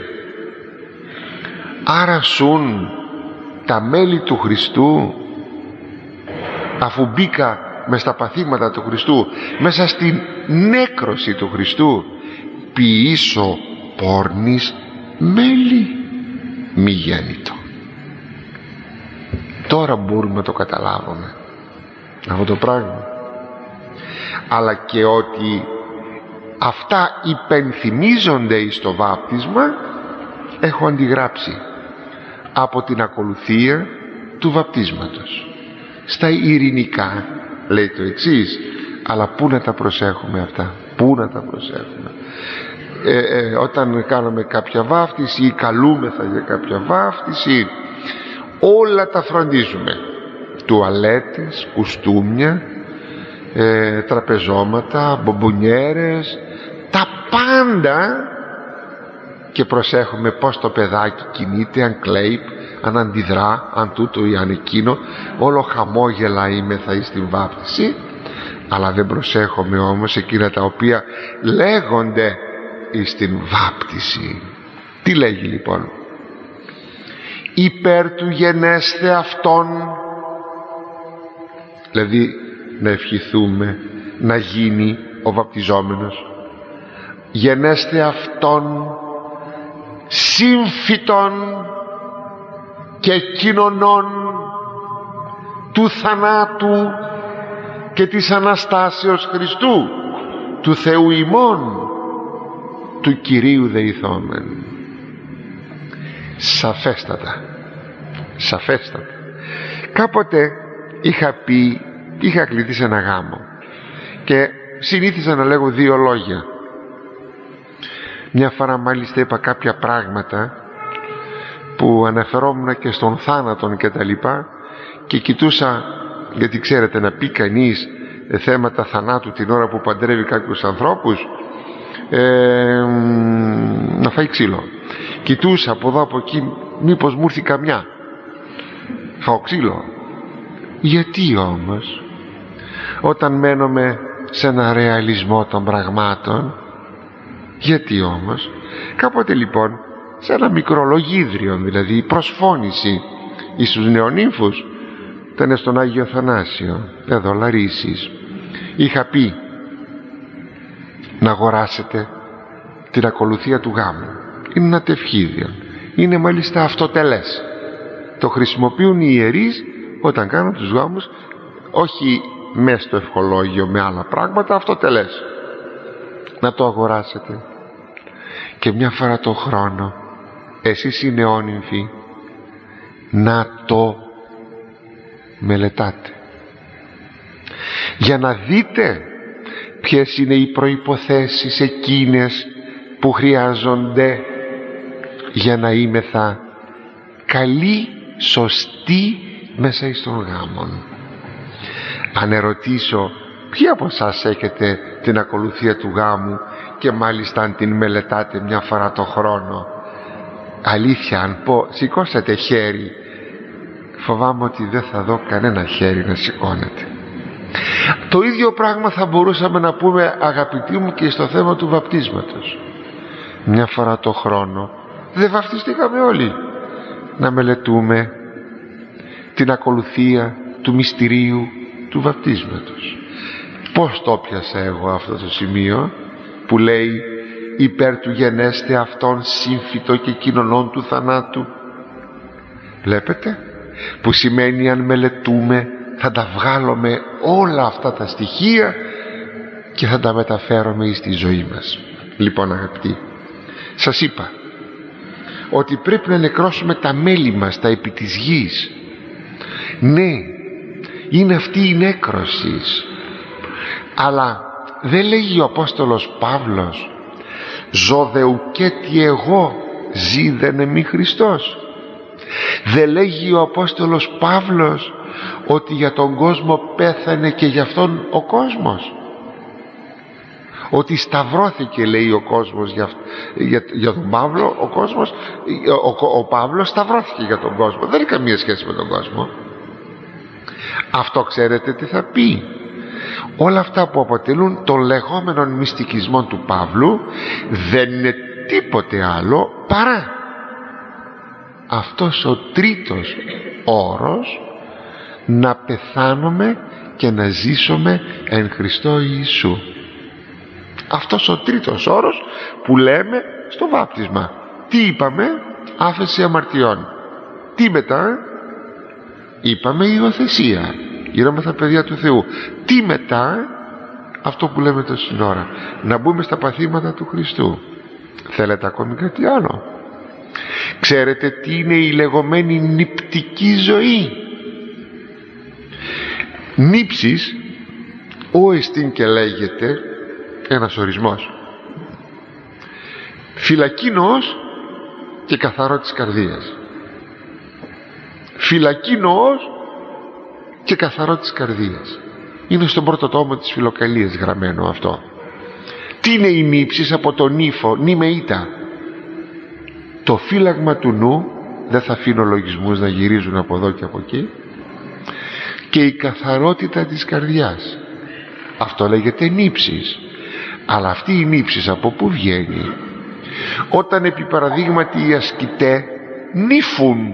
άρα σουν τα μέλη του Χριστού, αφού μπήκα μες στα παθήματα του Χριστού, μέσα στην νέκρωση του Χριστού, ποιήσω πόρνης μέλη μη γέννητο. Τώρα μπορούμε να το καταλάβουμε αυτό το πράγμα, αλλά και ότι αυτά υπενθυμίζονται εις το βάπτισμα. Έχω αντιγράψει από την ακολουθία του βαπτίσματος. Στα ειρηνικά λέει το εξής, αλλά πού να τα προσέχουμε αυτά, πού να τα προσέχουμε? Ε, ε, όταν κάνουμε κάποια βάφτιση ή καλούμεθα για κάποια βάφτιση, όλα τα φροντίζουμε, τουαλέτες, κουστούμια, ε, τραπεζώματα, μπομπονιέρες, τα πάντα, και προσέχουμε πως το παιδάκι κινείται, αν κλαίει, αν αντιδρά, αν τούτο ή αν εκείνο, όλο χαμόγελα είμεθα εις την βάπτιση, αλλά δεν προσέχουμε όμως εκείνα τα οποία λέγονται εις την βάπτιση. Τι λέγει λοιπόν? Υπέρ του γενέσθε αυτόν, δηλαδή να ευχηθούμε να γίνει ο βαπτιζόμενος, γενέσθε αυτόν σύμφυτον και κοινωνών του θανάτου και της Αναστάσεως Χριστού, του Θεού ημών, του Κυρίου δεηθόμεν. Σαφέστατα, σαφέστατα. Κάποτε είχα πει, είχα κληθεί σε ένα γάμο και συνήθιζα να λέγω δύο λόγια. Μια φορά μάλιστα είπα κάποια πράγματα που αναφερόμουν και στον θάνατον και τα λοιπά, και κοιτούσα, γιατί ξέρετε να πει κανείς θέματα θανάτου την ώρα που παντρεύει κάποιους ανθρώπους, ε, να φάει ξύλο. Κοιτούσα από εδώ από εκεί μήπως μου έρθει καμιά, φάω ξύλο. Γιατί όμως όταν μένουμε σε ένα ρεαλισμό των πραγμάτων, γιατί όμως? Κάποτε λοιπόν σε ένα μικρό λογίδριο, δηλαδή προσφώνηση εις τους νεονύμφους, ήταν στον Άγιο Θανάσιο εδώ Λαρίσης, είχα πει να αγοράσετε την ακολουθία του γάμου. Είναι ένα τευχίδιο, είναι μάλιστα αυτοτελές, το χρησιμοποιούν οι ιερείς όταν κάνουν τους γάμους, όχι μες στο ευχολόγιο με άλλα πράγματα, αυτοτελές. Να το αγοράσετε και μια φορά το χρόνο, εσείς οι νεόνυμφοι, να το μελετάτε για να δείτε ποιες είναι οι προϋποθέσεις εκείνες που χρειάζονται για να είμεθα καλοί, σωστοί μέσα εις των γάμων. Αν ερωτήσω ποιοι από εσάς έχετε την ακολουθία του γάμου και μάλιστα αν την μελετάτε μια φορά το χρόνο, αλήθεια αν πω σηκώσατε χέρι, φοβάμαι ότι δεν θα δω κανένα χέρι να σηκώνεται. Το ίδιο πράγμα θα μπορούσαμε να πούμε, αγαπητοί μου, και στο θέμα του βαπτίσματος. Μια φορά το χρόνο δεν βαπτιστήκαμε όλοι, να μελετούμε την ακολουθία του μυστηρίου του βαπτίσματος. Πώς το πιάσα εγώ αυτό το σημείο που λέει υπέρ του γενέστε αυτόν σύμφυτο και κοινωνών του θανάτου? Βλέπετε που σημαίνει αν μελετούμε θα τα βγάλουμε όλα αυτά τα στοιχεία και θα τα μεταφέρουμε στη ζωή μας. Λοιπόν αγαπητοί, σας είπα ότι πρέπει να νεκρώσουμε τα μέλη μας, τα επί της γης. Ναι, είναι αυτή η νέκρωση, αλλά δεν λέγει ο Απόστολος Παύλος «Ζω δεουκέτι εγώ, ζήδεν εμεί Χριστός»? Δεν λέγει ο Απόστολος Παύλος ότι για τον κόσμο πέθανε και για αυτόν ο κόσμος, ότι σταυρώθηκε, λέει ο κόσμος για, για, για τον Παύλο, ο κόσμος, ο, ο Παύλος σταυρώθηκε για τον κόσμο, δεν έχει καμία σχέση με τον κόσμο. Αυτό ξέρετε τι θα πει? Όλα αυτά που αποτελούν τον λεγόμενο μυστικισμό του Παύλου δεν είναι τίποτε άλλο παρά αυτός ο τρίτος όρος, να πεθάνουμε και να ζήσουμε εν Χριστώ Ιησού. Αυτός ο τρίτος όρος που λέμε στο βάπτισμα. Τι είπαμε? Άφεση αμαρτιών. Τι μετά? Είπαμε υιοθεσία, γινόμεθα παιδιά του Θεού. Τι μετά? Αυτό που λέμε τόση ώρα, να μπούμε στα παθήματα του Χριστού. Θέλετε ακόμη κάτι άλλο? Ξέρετε τι είναι η λεγόμενη νηπτική ζωή? Νύψης, ο εστίν και λέγεται ένας ορισμός, φυλακίνος και καθαρό της καρδίας. Φυλακίνος και καθαρό της καρδίας. Είναι στον πρώτο τόμο της Φιλοκαλίας γραμμένο αυτό. Τι είναι η νύψης? Από τον ύφο, νημεΐτα. Το φύλαγμα του νου, δεν θα αφήνω λογισμούς να γυρίζουν από εδώ και από εκεί, και η καθαρότητα της καρδιάς. Αυτό λέγεται νύψης. Αλλά αυτή η νύψης από πού βγαίνει? Όταν επί παραδείγματι οι ασκητέ νύφουν.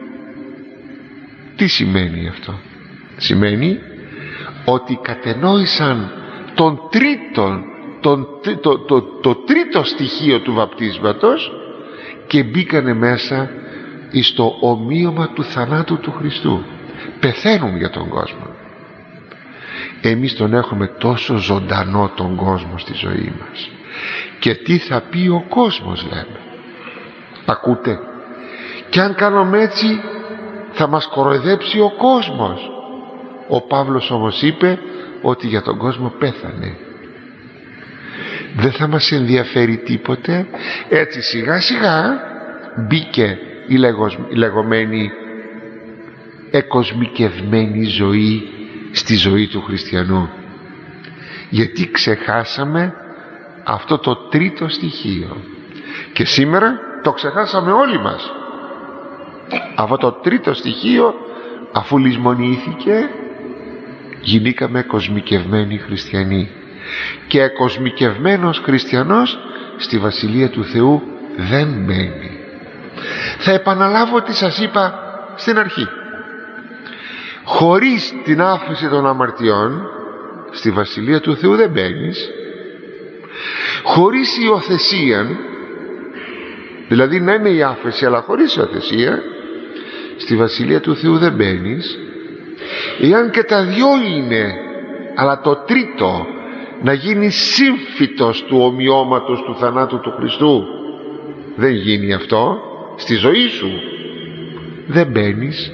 Τι σημαίνει αυτό? Σημαίνει ότι κατενόησαν τον τρίτον, τον, το, το, το, το τρίτο στοιχείο του βαπτίσματος και μπήκανε μέσα εις το ομοίωμα του θανάτου του Χριστού. Πεθαίνουν για τον κόσμο. Εμείς τον έχουμε τόσο ζωντανό τον κόσμο στη ζωή μας. Και τι θα πει ο κόσμος, λέμε? Ακούτε? Και αν κάνουμε έτσι θα μας κοροϊδέψει ο κόσμος. Ο Παύλος όμως είπε ότι για τον κόσμο πέθανε. Δεν θα μας ενδιαφέρει τίποτε. Έτσι σιγά σιγά μπήκε η, λεγος, η λεγόμενη εκοσμικευμένη ζωή στη ζωή του χριστιανού, γιατί ξεχάσαμε αυτό το τρίτο στοιχείο. Και σήμερα το ξεχάσαμε όλοι μας. Αυτό το τρίτο στοιχείο, αφού λησμονήθηκε, γινήκαμε κοσμικευμένοι χριστιανοί. Και εκοσμικευμένος χριστιανός στη Βασιλεία του Θεού δεν μένει. Θα επαναλάβω τι σας είπα στην αρχή. Χωρίς την άφεση των αμαρτιών στη Βασιλεία του Θεού δεν μπαίνεις. Χωρίς υιοθεσία, δηλαδή να είναι η άφεση αλλά χωρίς υιοθεσία, στη Βασιλεία του Θεού δεν μπαίνεις. Εάν και τα δυο είναι, αλλά το τρίτο να γίνει σύμφυτος του ομοιώματος του θανάτου του Χριστού, δεν γίνει αυτό στη ζωή σου, δεν μπαίνεις.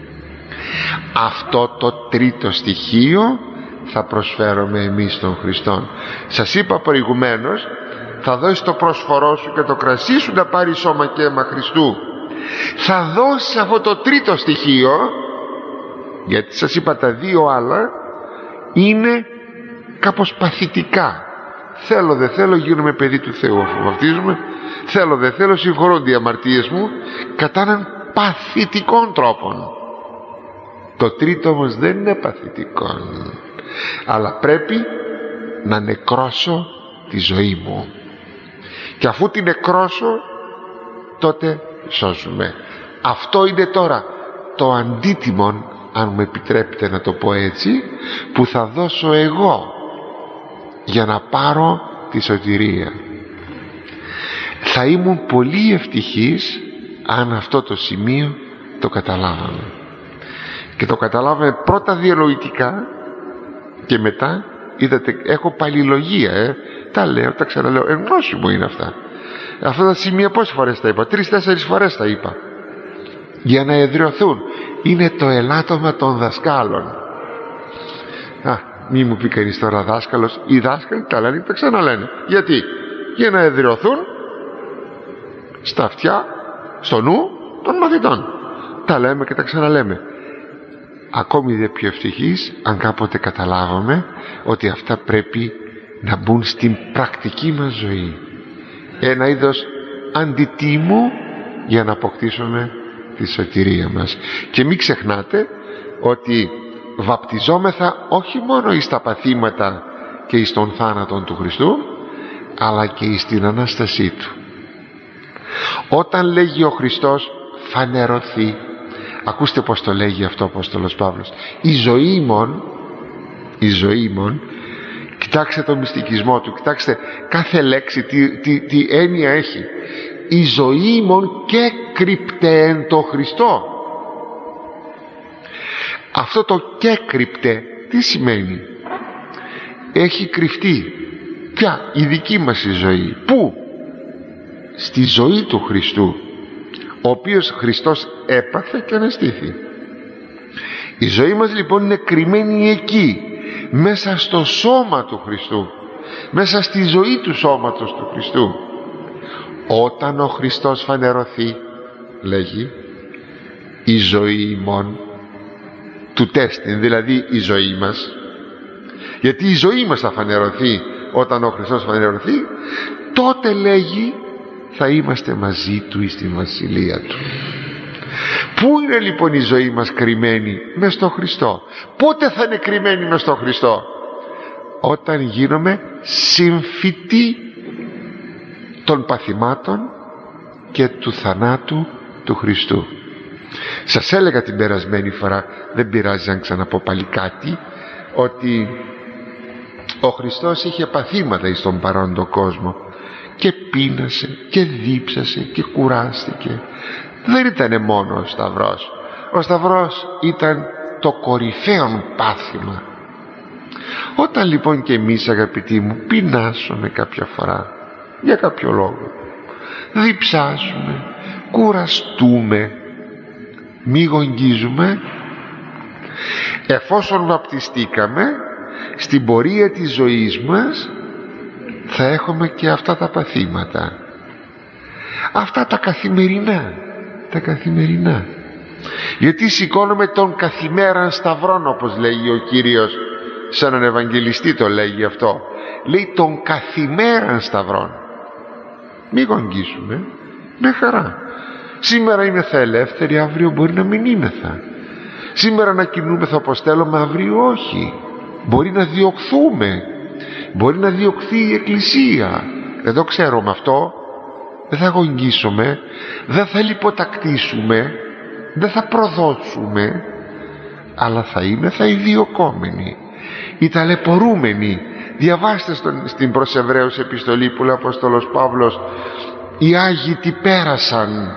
Αυτό το τρίτο στοιχείο θα προσφέρουμε εμείς των Χριστών. Σας είπα προηγουμένως, θα δώσεις το πρόσφορό σου και το κρασί σου να πάρει σώμα και αίμα Χριστού. Θα δώσεις αυτό το τρίτο στοιχείο, γιατί σας είπα τα δύο άλλα είναι κάπως παθητικά. Θέλω δεν θέλω γίνομαι παιδί του Θεού αφού βαπτίζομαι, θέλω δεν θέλω συγχωρούνται οι αμαρτίες μου, κατά έναν παθητικών τρόπον. Το τρίτο όμως δεν είναι παθητικό, αλλά πρέπει να νεκρώσω τη ζωή μου, και αφού την νεκρώσω τότε σώζουμε. Αυτό είναι τώρα το αντίτιμον, αν μου επιτρέπετε να το πω έτσι, που θα δώσω εγώ για να πάρω τη σωτηρία. Θα ήμουν πολύ ευτυχής αν αυτό το σημείο το καταλάβαμε, και το καταλάβαμε πρώτα διανοητικά και μετά είδατε έχω παλιλογία, ε. τα λέω, τα ξαναλέω, εγνώσιμο είναι αυτά. Αυτά τα σημεία πόσες φορές τα είπα? Τρεις-τέσσερις φορές τα είπα, για να εδραιωθούν. Είναι το ελάττωμα των δασκάλων. Α, μη μου πει κανείς τώρα δάσκαλος. Οι δάσκαλοι τα λένε και τα ξαναλένε. Γιατί? Για να εδραιωθούν στα αυτιά, στο νου των μαθητών. Τα λέμε και τα ξαναλέμε. Ακόμη δε πιο ευτυχής αν κάποτε καταλάβαμε ότι αυτά πρέπει να μπουν στην πρακτική μας ζωή. Ένα είδος αντιτίμου για να αποκτήσουμε τη σωτηρία μας. Και μην ξεχνάτε ότι βαπτιζόμεθα όχι μόνο εις τα παθήματα και εις τον θάνατον του Χριστού, αλλά και εις την Ανάστασή Του. Όταν λέγει ο Χριστός φανερωθεί, ακούστε πως το λέγει αυτό ο Απόστολος Παύλος, η ζωή ημών, η ζωή ημών, κοιτάξτε το μυστικισμό του, κοιτάξτε κάθε λέξη τι, τι, τι έννοια έχει. Η ζωή ημών και κρυπτε εν το Χριστό. Αυτό το και κρυπτε τι σημαίνει? Έχει κρυφτεί. Ποια? Η δική μας η ζωή. Πού? Στη ζωή του Χριστού, ο οποίος Χριστός έπαθε και αναστήθη. Η ζωή μας λοιπόν είναι κρυμμένη εκεί, μέσα στο σώμα του Χριστού, μέσα στη ζωή του σώματος του Χριστού. Όταν ο Χριστός φανερωθεί, λέγει, η ζωή ημών του τέστην, δηλαδή η ζωή μας, γιατί η ζωή μας θα φανερωθεί όταν ο Χριστός φανερωθεί, τότε λέγει θα είμαστε μαζί του στη βασιλεία του. Πού είναι λοιπόν η ζωή μας κρυμμένη? Μες στο Χριστό. Πότε θα είναι κρυμμένη μες στο Χριστό? Όταν γίνομαι συμφοιτή των παθημάτων και του θανάτου του Χριστού. Σας έλεγα την περασμένη φορά, δεν πειράζει αν ξαναπώ πάλι κάτι, ότι ο Χριστός είχε παθήματα εις τον παρόντο κόσμο και πείνασε και δίψασε και κουράστηκε. Δεν ήταν μόνο ο Σταυρός. Ο Σταυρός ήταν το κορυφαίο πάθημα. Όταν λοιπόν και εμείς, αγαπητοί μου, πεινάσουμε κάποια φορά για κάποιο λόγο, διψάσουμε, κουραστούμε, μη γογγίζουμε. Εφόσον βαπτιστήκαμε, στην πορεία της ζωής μας θα έχουμε και αυτά τα παθήματα, αυτά τα καθημερινά, τα καθημερινά. Γιατί σηκώνουμε τον καθημέραν σταυρόν, όπως λέγει ο Κύριος, σαν έναν Ευαγγελιστή το λέγει αυτό, λέει τον καθημέραν σταυρόν. Μη γογγίσουμε, με χαρά. Σήμερα είμεθα ελεύθεροι, αύριο μπορεί να μην είμεθα. Σήμερα να κινούμεθα όπως θέλουμε, αύριο όχι. Μπορεί να διωχθούμε, μπορεί να διωχθεί η Εκκλησία. Εδώ ξέρουμε αυτό. Δεν θα γογγίσουμε, δεν θα λιποτακτήσουμε, δεν θα προδώσουμε, αλλά θα είμεθα οι διωκόμενοι, οι ταλαιπωρούμενοι. Διαβάστε στον, στην προς Εβραίους επιστολή που λέει ο Απόστολος Παύλος, οι Άγιοι τι πέρασαν,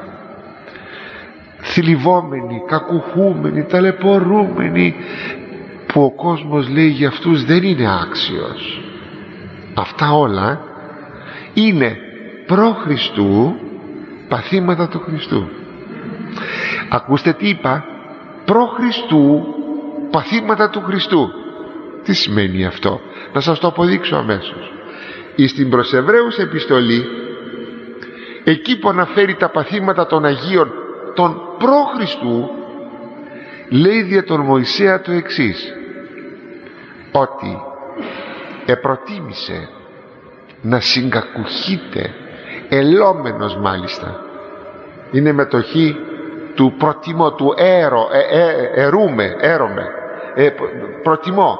θλιβόμενοι, κακουχούμενοι, ταλαιπωρούμενοι, που ο κόσμος λέει για αυτούς δεν είναι άξιος. Αυτά όλα είναι προ Χριστού παθήματα του Χριστού. Ακούστε τι είπα, προ Χριστού παθήματα του Χριστού. Τι σημαίνει αυτό? Να σας το αποδείξω αμέσως. Εις την προς Εβραίους επιστολή, εκεί που αναφέρει τα παθήματα των Αγίων των προ Χριστού, λέει δια τον Μωυσέα το εξής, ότι επροτίμησε να συγκακουχείτε, ελόμενος μάλιστα, είναι μετοχή του προτιμώ, του έρο, ε, ε, ερούμε, έρωμε, ε, προτιμώ,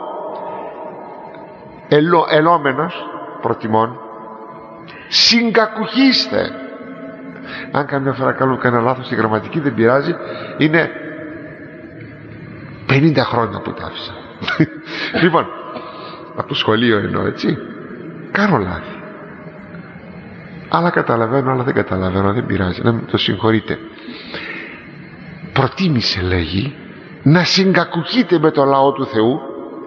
Ελό, ελόμενος, προτιμών, συγκακουχήστε. Αν καμιά φορά κάνω κανένα λάθος στη γραμματική, δεν πειράζει, είναι πενήντα χρόνια που τα άφησα. Λοιπόν, από το σχολείο εννοώ, έτσι, κάνω λάθη, άλλα καταλαβαίνω, άλλα δεν καταλαβαίνω, δεν πειράζει, να μην το συγχωρείτε. Προτίμησε, λέγει, να συγκακουχείτε με το λαό του Θεού,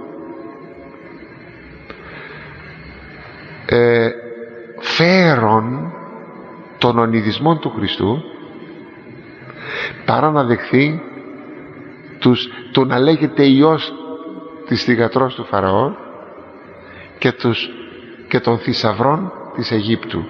ε, φέρον των ονειδισμών του Χριστού, παρά να δεχθεί τους, το να λέγεται Υιός της θυγατρός του Φαραώ και, τους, και των θησαυρών της Αιγύπτου.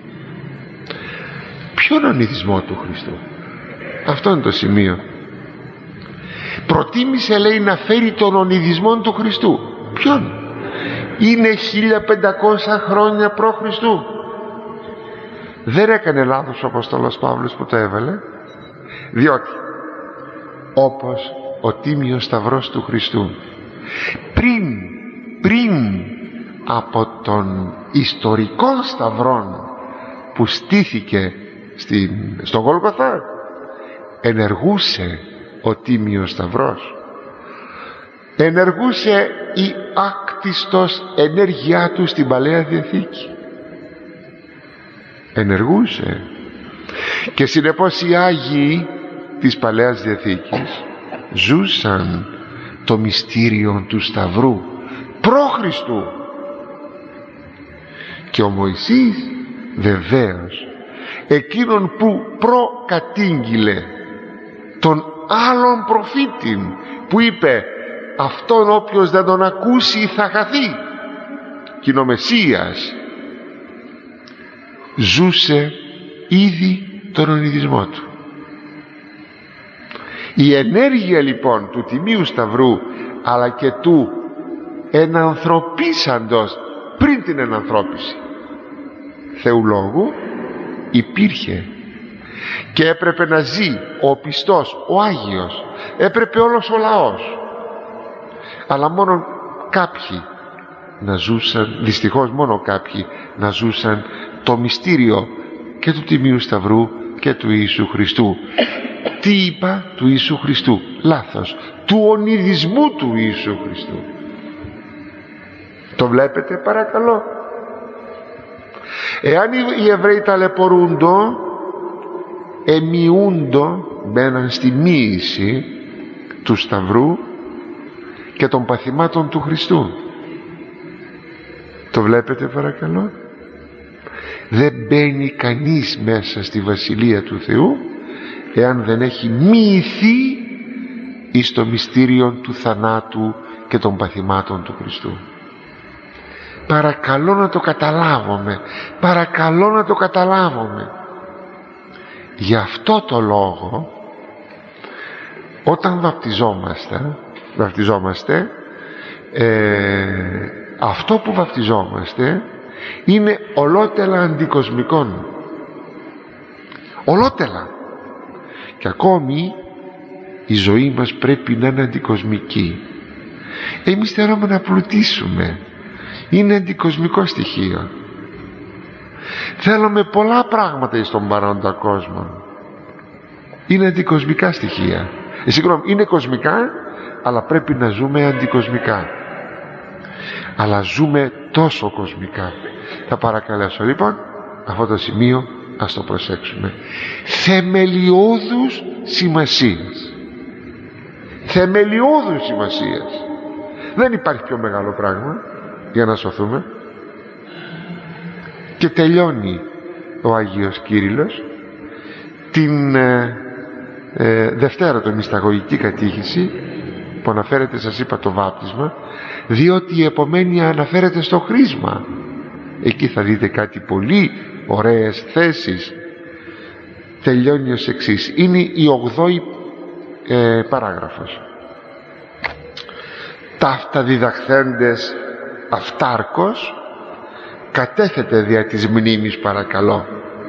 Ποιον ονειδισμό του Χριστού? Αυτό είναι το σημείο. Προτίμησε, λέει, να φέρει τον ονειδισμό του Χριστού. Ποιον? Είναι χίλια πεντακόσια χρόνια προ Χριστού. Δεν έκανε λάθος ο Απόστολος Παύλος που το έβαλε, διότι όπως ο τίμιος σταυρός του Χριστού πριν πριν από τον ιστορικό σταυρό που στήθηκε στην, στο Γόλγοθα, ενεργούσε ο τίμιος σταυρός, ενεργούσε η άκτιστος ενέργειά του στην Παλαιά Διαθήκη, ενεργούσε, και συνεπώς οι Άγιοι της Παλαιάς Διαθήκης ζούσαν το μυστήριο του Σταυρού προ Χριστού. Και ο Μωυσής βεβαίως εκείνον που προκατήγγειλε τον άλλον προφήτην, που είπε αυτόν όποιος δεν τον ακούσει θα χαθεί, και ο Μεσσίας ζούσε ήδη τον ονειδισμό του. Η ενέργεια λοιπόν του Τιμίου Σταυρού αλλά και του ενανθρωπίσαντος πριν την ενανθρώπιση Θεού Λόγου υπήρχε και έπρεπε να ζει ο πιστός, ο Άγιος, έπρεπε όλος ο λαός, αλλά μόνο κάποιοι να ζούσαν, δυστυχώς μόνο κάποιοι να ζούσαν το μυστήριο και του Τιμίου Σταυρού και του Ιησού Χριστού. Τι είπα? Του Ιησού Χριστού. Λάθος. Του ονειδισμού του Ιησού Χριστού. Το βλέπετε παρακαλώ? Εάν οι Εβραίοι ταλαιπωρούντο, εμειούντο, μπαίναν στη μοίηση του Σταυρού και των παθημάτων του Χριστού. Το βλέπετε παρακαλώ? Δεν μπαίνει κανείς μέσα στη Βασιλεία του Θεού εάν δεν έχει μοιηθεί εις το μυστήριο του θανάτου και των παθημάτων του Χριστού. Παρακαλώ να το καταλάβουμε, παρακαλώ να το καταλάβουμε. Γι' αυτό το λόγο όταν βαπτιζόμαστε βαπτιζόμαστε ε, αυτό που βαπτιζόμαστε είναι ολότελα αντικοσμικών, ολότελα, και ακόμη η ζωή μας πρέπει να είναι αντικοσμική. Εμείς θέλουμε να πλουτίσουμε, είναι αντικοσμικό στοιχείο. Θέλουμε πολλά πράγματα στον παρόντα κόσμο, είναι αντικοσμικά στοιχεία. ε, συγγνώμη, είναι κοσμικά, αλλά πρέπει να ζούμε αντικοσμικά. Αλλά ζούμε τόσο κοσμικά. Θα παρακαλέσω λοιπόν αυτό το σημείο, ας το προσέξουμε. Θεμελιώδους σημασίας, θεμελιώδους σημασίας. Δεν υπάρχει πιο μεγάλο πράγμα για να σωθούμε. Και τελειώνει ο Άγιος Κύριλλος την ε, ε, Δευτέρα του μυσταγωγική κατήχηση που αναφέρεται, σας είπα, το βάπτισμα, διότι η επομένη αναφέρεται στο χρήσμα. Εκεί θα δείτε κάτι πολύ ωραίες θέσεις. Τελειώνει ως εξής. Είναι η ογδόη ε, παράγραφος. Ταύτα διδαχθέντες αυτάρκος κατέθετε δια της μνήμης παρακαλώ.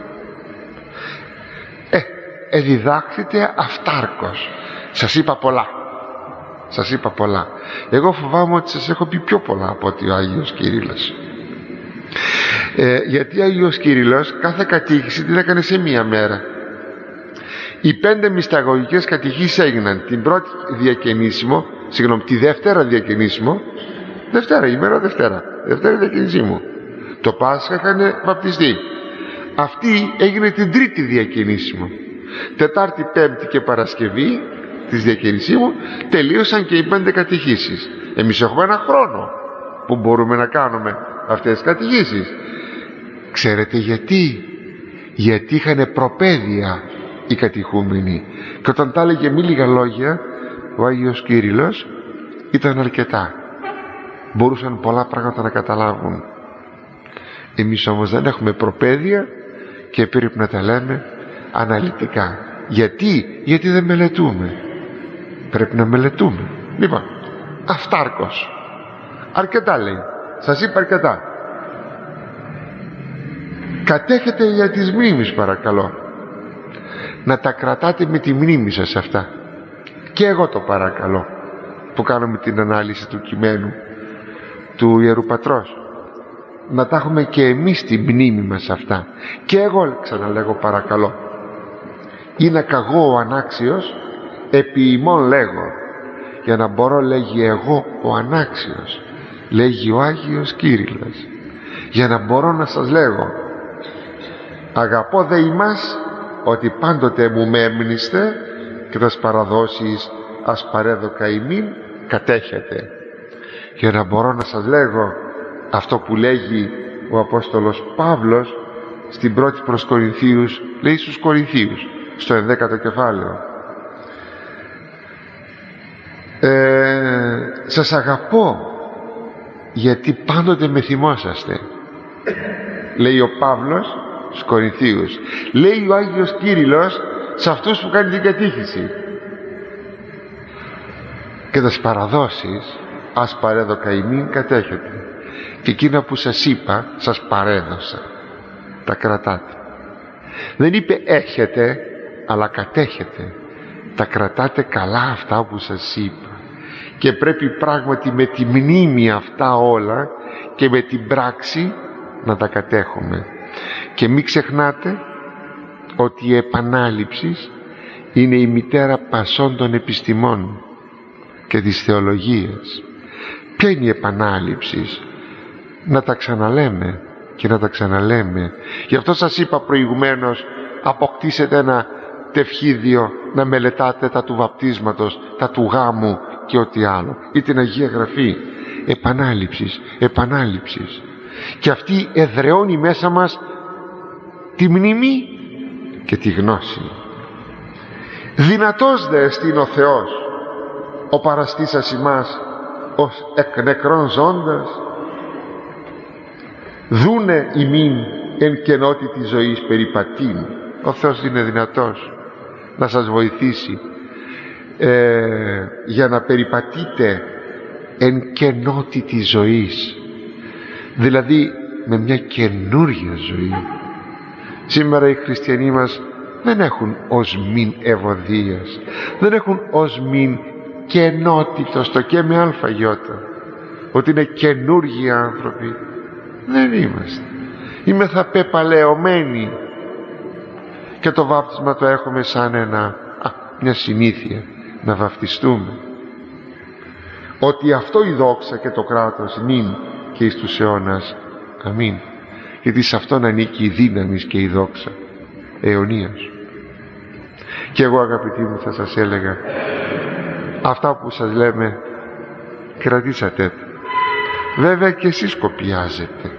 Ε, εδιδάχθητε αυτάρκος. Σας είπα πολλά. Σας είπα πολλά. Εγώ φοβάμαι ότι σας έχω πει πιο πολλά από ότι ο Άγιος Κύριλλος. Ε, γιατί ο Άγιος Κύριλλος κάθε κατήχηση την έκανε σε μία μέρα. Οι πέντε μυσταγωγικές κατηχήσεις έγιναν την πρώτη διακαινήσιμο, συγγνώμη, τη Δευτέρα διακαινήσιμο, Δευτέρα ημέρα, Δευτέρα, Δευτέρα διακαινήσιμο. Το Πάσχα είχαν βαπτιστεί. Αυτή έγινε την τρίτη διακαινήσιμο. Τετάρτη, Πέμπτη και Παρασκευή της διακαινήσιμου τελείωσαν και οι πέντε κατηχήσεις. Εμείς έχουμε ένα χρόνο που μπορούμε να κάνουμε αυτές τις κατηχήσεις. Ξέρετε γιατί? Γιατί είχαν προπαίδεια οι κατηχούμενοι, και όταν τα έλεγε μη λίγα λόγια ο Άγιος Κύριλλος ήταν αρκετά, μπορούσαν πολλά πράγματα να καταλάβουν. Εμείς όμως δεν έχουμε προπαίδεια και πρέπει να τα λέμε αναλυτικά. Γιατί? Γιατί δεν μελετούμε. Πρέπει να μελετούμε. Λοιπόν, αυτάρκος, αρκετά λέει, σας είπα αρκετά. Κατέχετε για τις μνήμης παρακαλώ, να τα κρατάτε με τη μνήμη σας αυτά. Και εγώ το παρακαλώ που κάνουμε την ανάλυση του κειμένου του Ιερού Πατρός, να τα έχουμε και εμείς τη μνήμη μας αυτά. Και εγώ ξαναλέγω παρακαλώ, είναι καγώ ο ανάξιος επί ημών λέγω, για να μπορώ λέγει εγώ ο ανάξιος, λέγει ο Άγιος Κύριλλος, για να μπορώ να σας λέγω αγαπώ δε ημάς ότι πάντοτε μου μέμνηστε και τας παραδόσεις ας παρέδοκα ημίν κατέχετε, για να μπορώ να σας λέγω αυτό που λέγει ο Απόστολος Παύλος στην πρώτη προς Κορινθίους, λέει στους Κορινθίους στο ενδέκατο κεφάλαιο, ε, σας αγαπώ γιατί πάντοτε με θυμόσαστε, λέει ο Παύλος στους Κορινθίους. Λέει ο Άγιος Κύριλλος σε αυτούς που κάνει την κατήχηση. Και τις παραδόσεις ας παρέδωκα ημίν κατέχετε, και εκείνα που σας είπα σας παρέδωσα, τα κρατάτε. Δεν είπε έχετε, αλλά κατέχετε, τα κρατάτε καλά αυτά που σας είπα. Και πρέπει πράγματι με τη μνήμη αυτά όλα και με την πράξη να τα κατέχουμε. Και μην ξεχνάτε ότι η επανάληψη είναι η μητέρα πασών των επιστημών και της θεολογίας. Ποια είναι η επανάληψη? Να τα ξαναλέμε και να τα ξαναλέμε. Γι' αυτό σας είπα προηγουμένως, αποκτήσετε ένα τευχίδιο να μελετάτε τα του βαπτίσματος, τα του γάμου και ό,τι άλλο, ή την Αγία Γραφή. Επανάληψης, επανάληψης. Και αυτή εδραιώνει μέσα μας τη μνήμη και τη γνώση. Δυνατός δε εστίν ο Θεός, ο παραστήσας ημάς ως εκ νεκρών ζώντας, δούνε ημίν εν κενότητα ζωής περιπατήν. Ο Θεός είναι δυνατός να σας βοηθήσει ε, για να περιπατείτε εν κενότητα ζωής, δηλαδή με μια καινούρια ζωή. Σήμερα οι χριστιανοί μας δεν έχουν ως μην ευωδίας, δεν έχουν ως μην κενότητος, το και με αλφαγιώτα, ότι είναι καινούργιοι άνθρωποι. Δεν είμαστε. Είμεθα πεπαλαιωμένοι, και το βάπτισμα το έχουμε σαν ένα, α, μια συνήθεια να βαπτιστούμε. Ότι αυτό η δόξα και το κράτος νυν και εις τους αιώνας. Αμήν. Γιατί σε αυτόν ανήκει η δύναμη και η δόξα αιωνίας. Και εγώ, αγαπητοί μου, θα σας έλεγα αυτά που σας λέμε, κρατήσατε τα. Βέβαια και εσείς κοπιάζετε,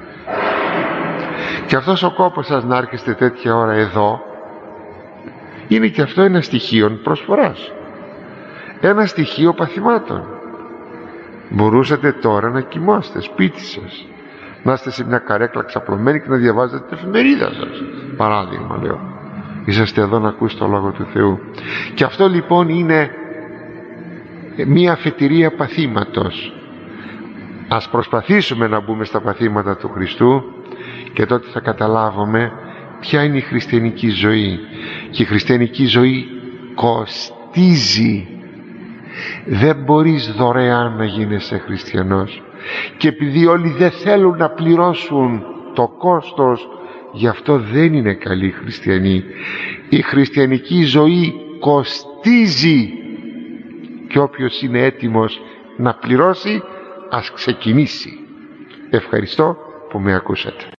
και αυτός ο κόπος σας να έρχεστε τέτοια ώρα εδώ είναι και αυτό ένα στοιχείο προσφοράς, ένα στοιχείο παθημάτων. Μπορούσατε τώρα να κοιμάστε σπίτι σας, να είστε σε μια καρέκλα ξαπλωμένη και να διαβάζετε την εφημερίδα σας, παράδειγμα λέω. Είσαστε εδώ να ακούσετε το Λόγο του Θεού. Και αυτό λοιπόν είναι μια αφετηρία παθήματος. Ας προσπαθήσουμε να μπούμε στα παθήματα του Χριστού, και τότε θα καταλάβουμε ποια είναι η χριστιανική ζωή. Και η χριστιανική ζωή κοστίζει. Δεν μπορείς δωρεάν να γίνεσαι χριστιανός, και επειδή όλοι δεν θέλουν να πληρώσουν το κόστος, γι' αυτό δεν είναι καλοί χριστιανοί. Η χριστιανική ζωή κοστίζει, και όποιος είναι έτοιμος να πληρώσει, ας ξεκινήσει. Ευχαριστώ που με ακούσατε.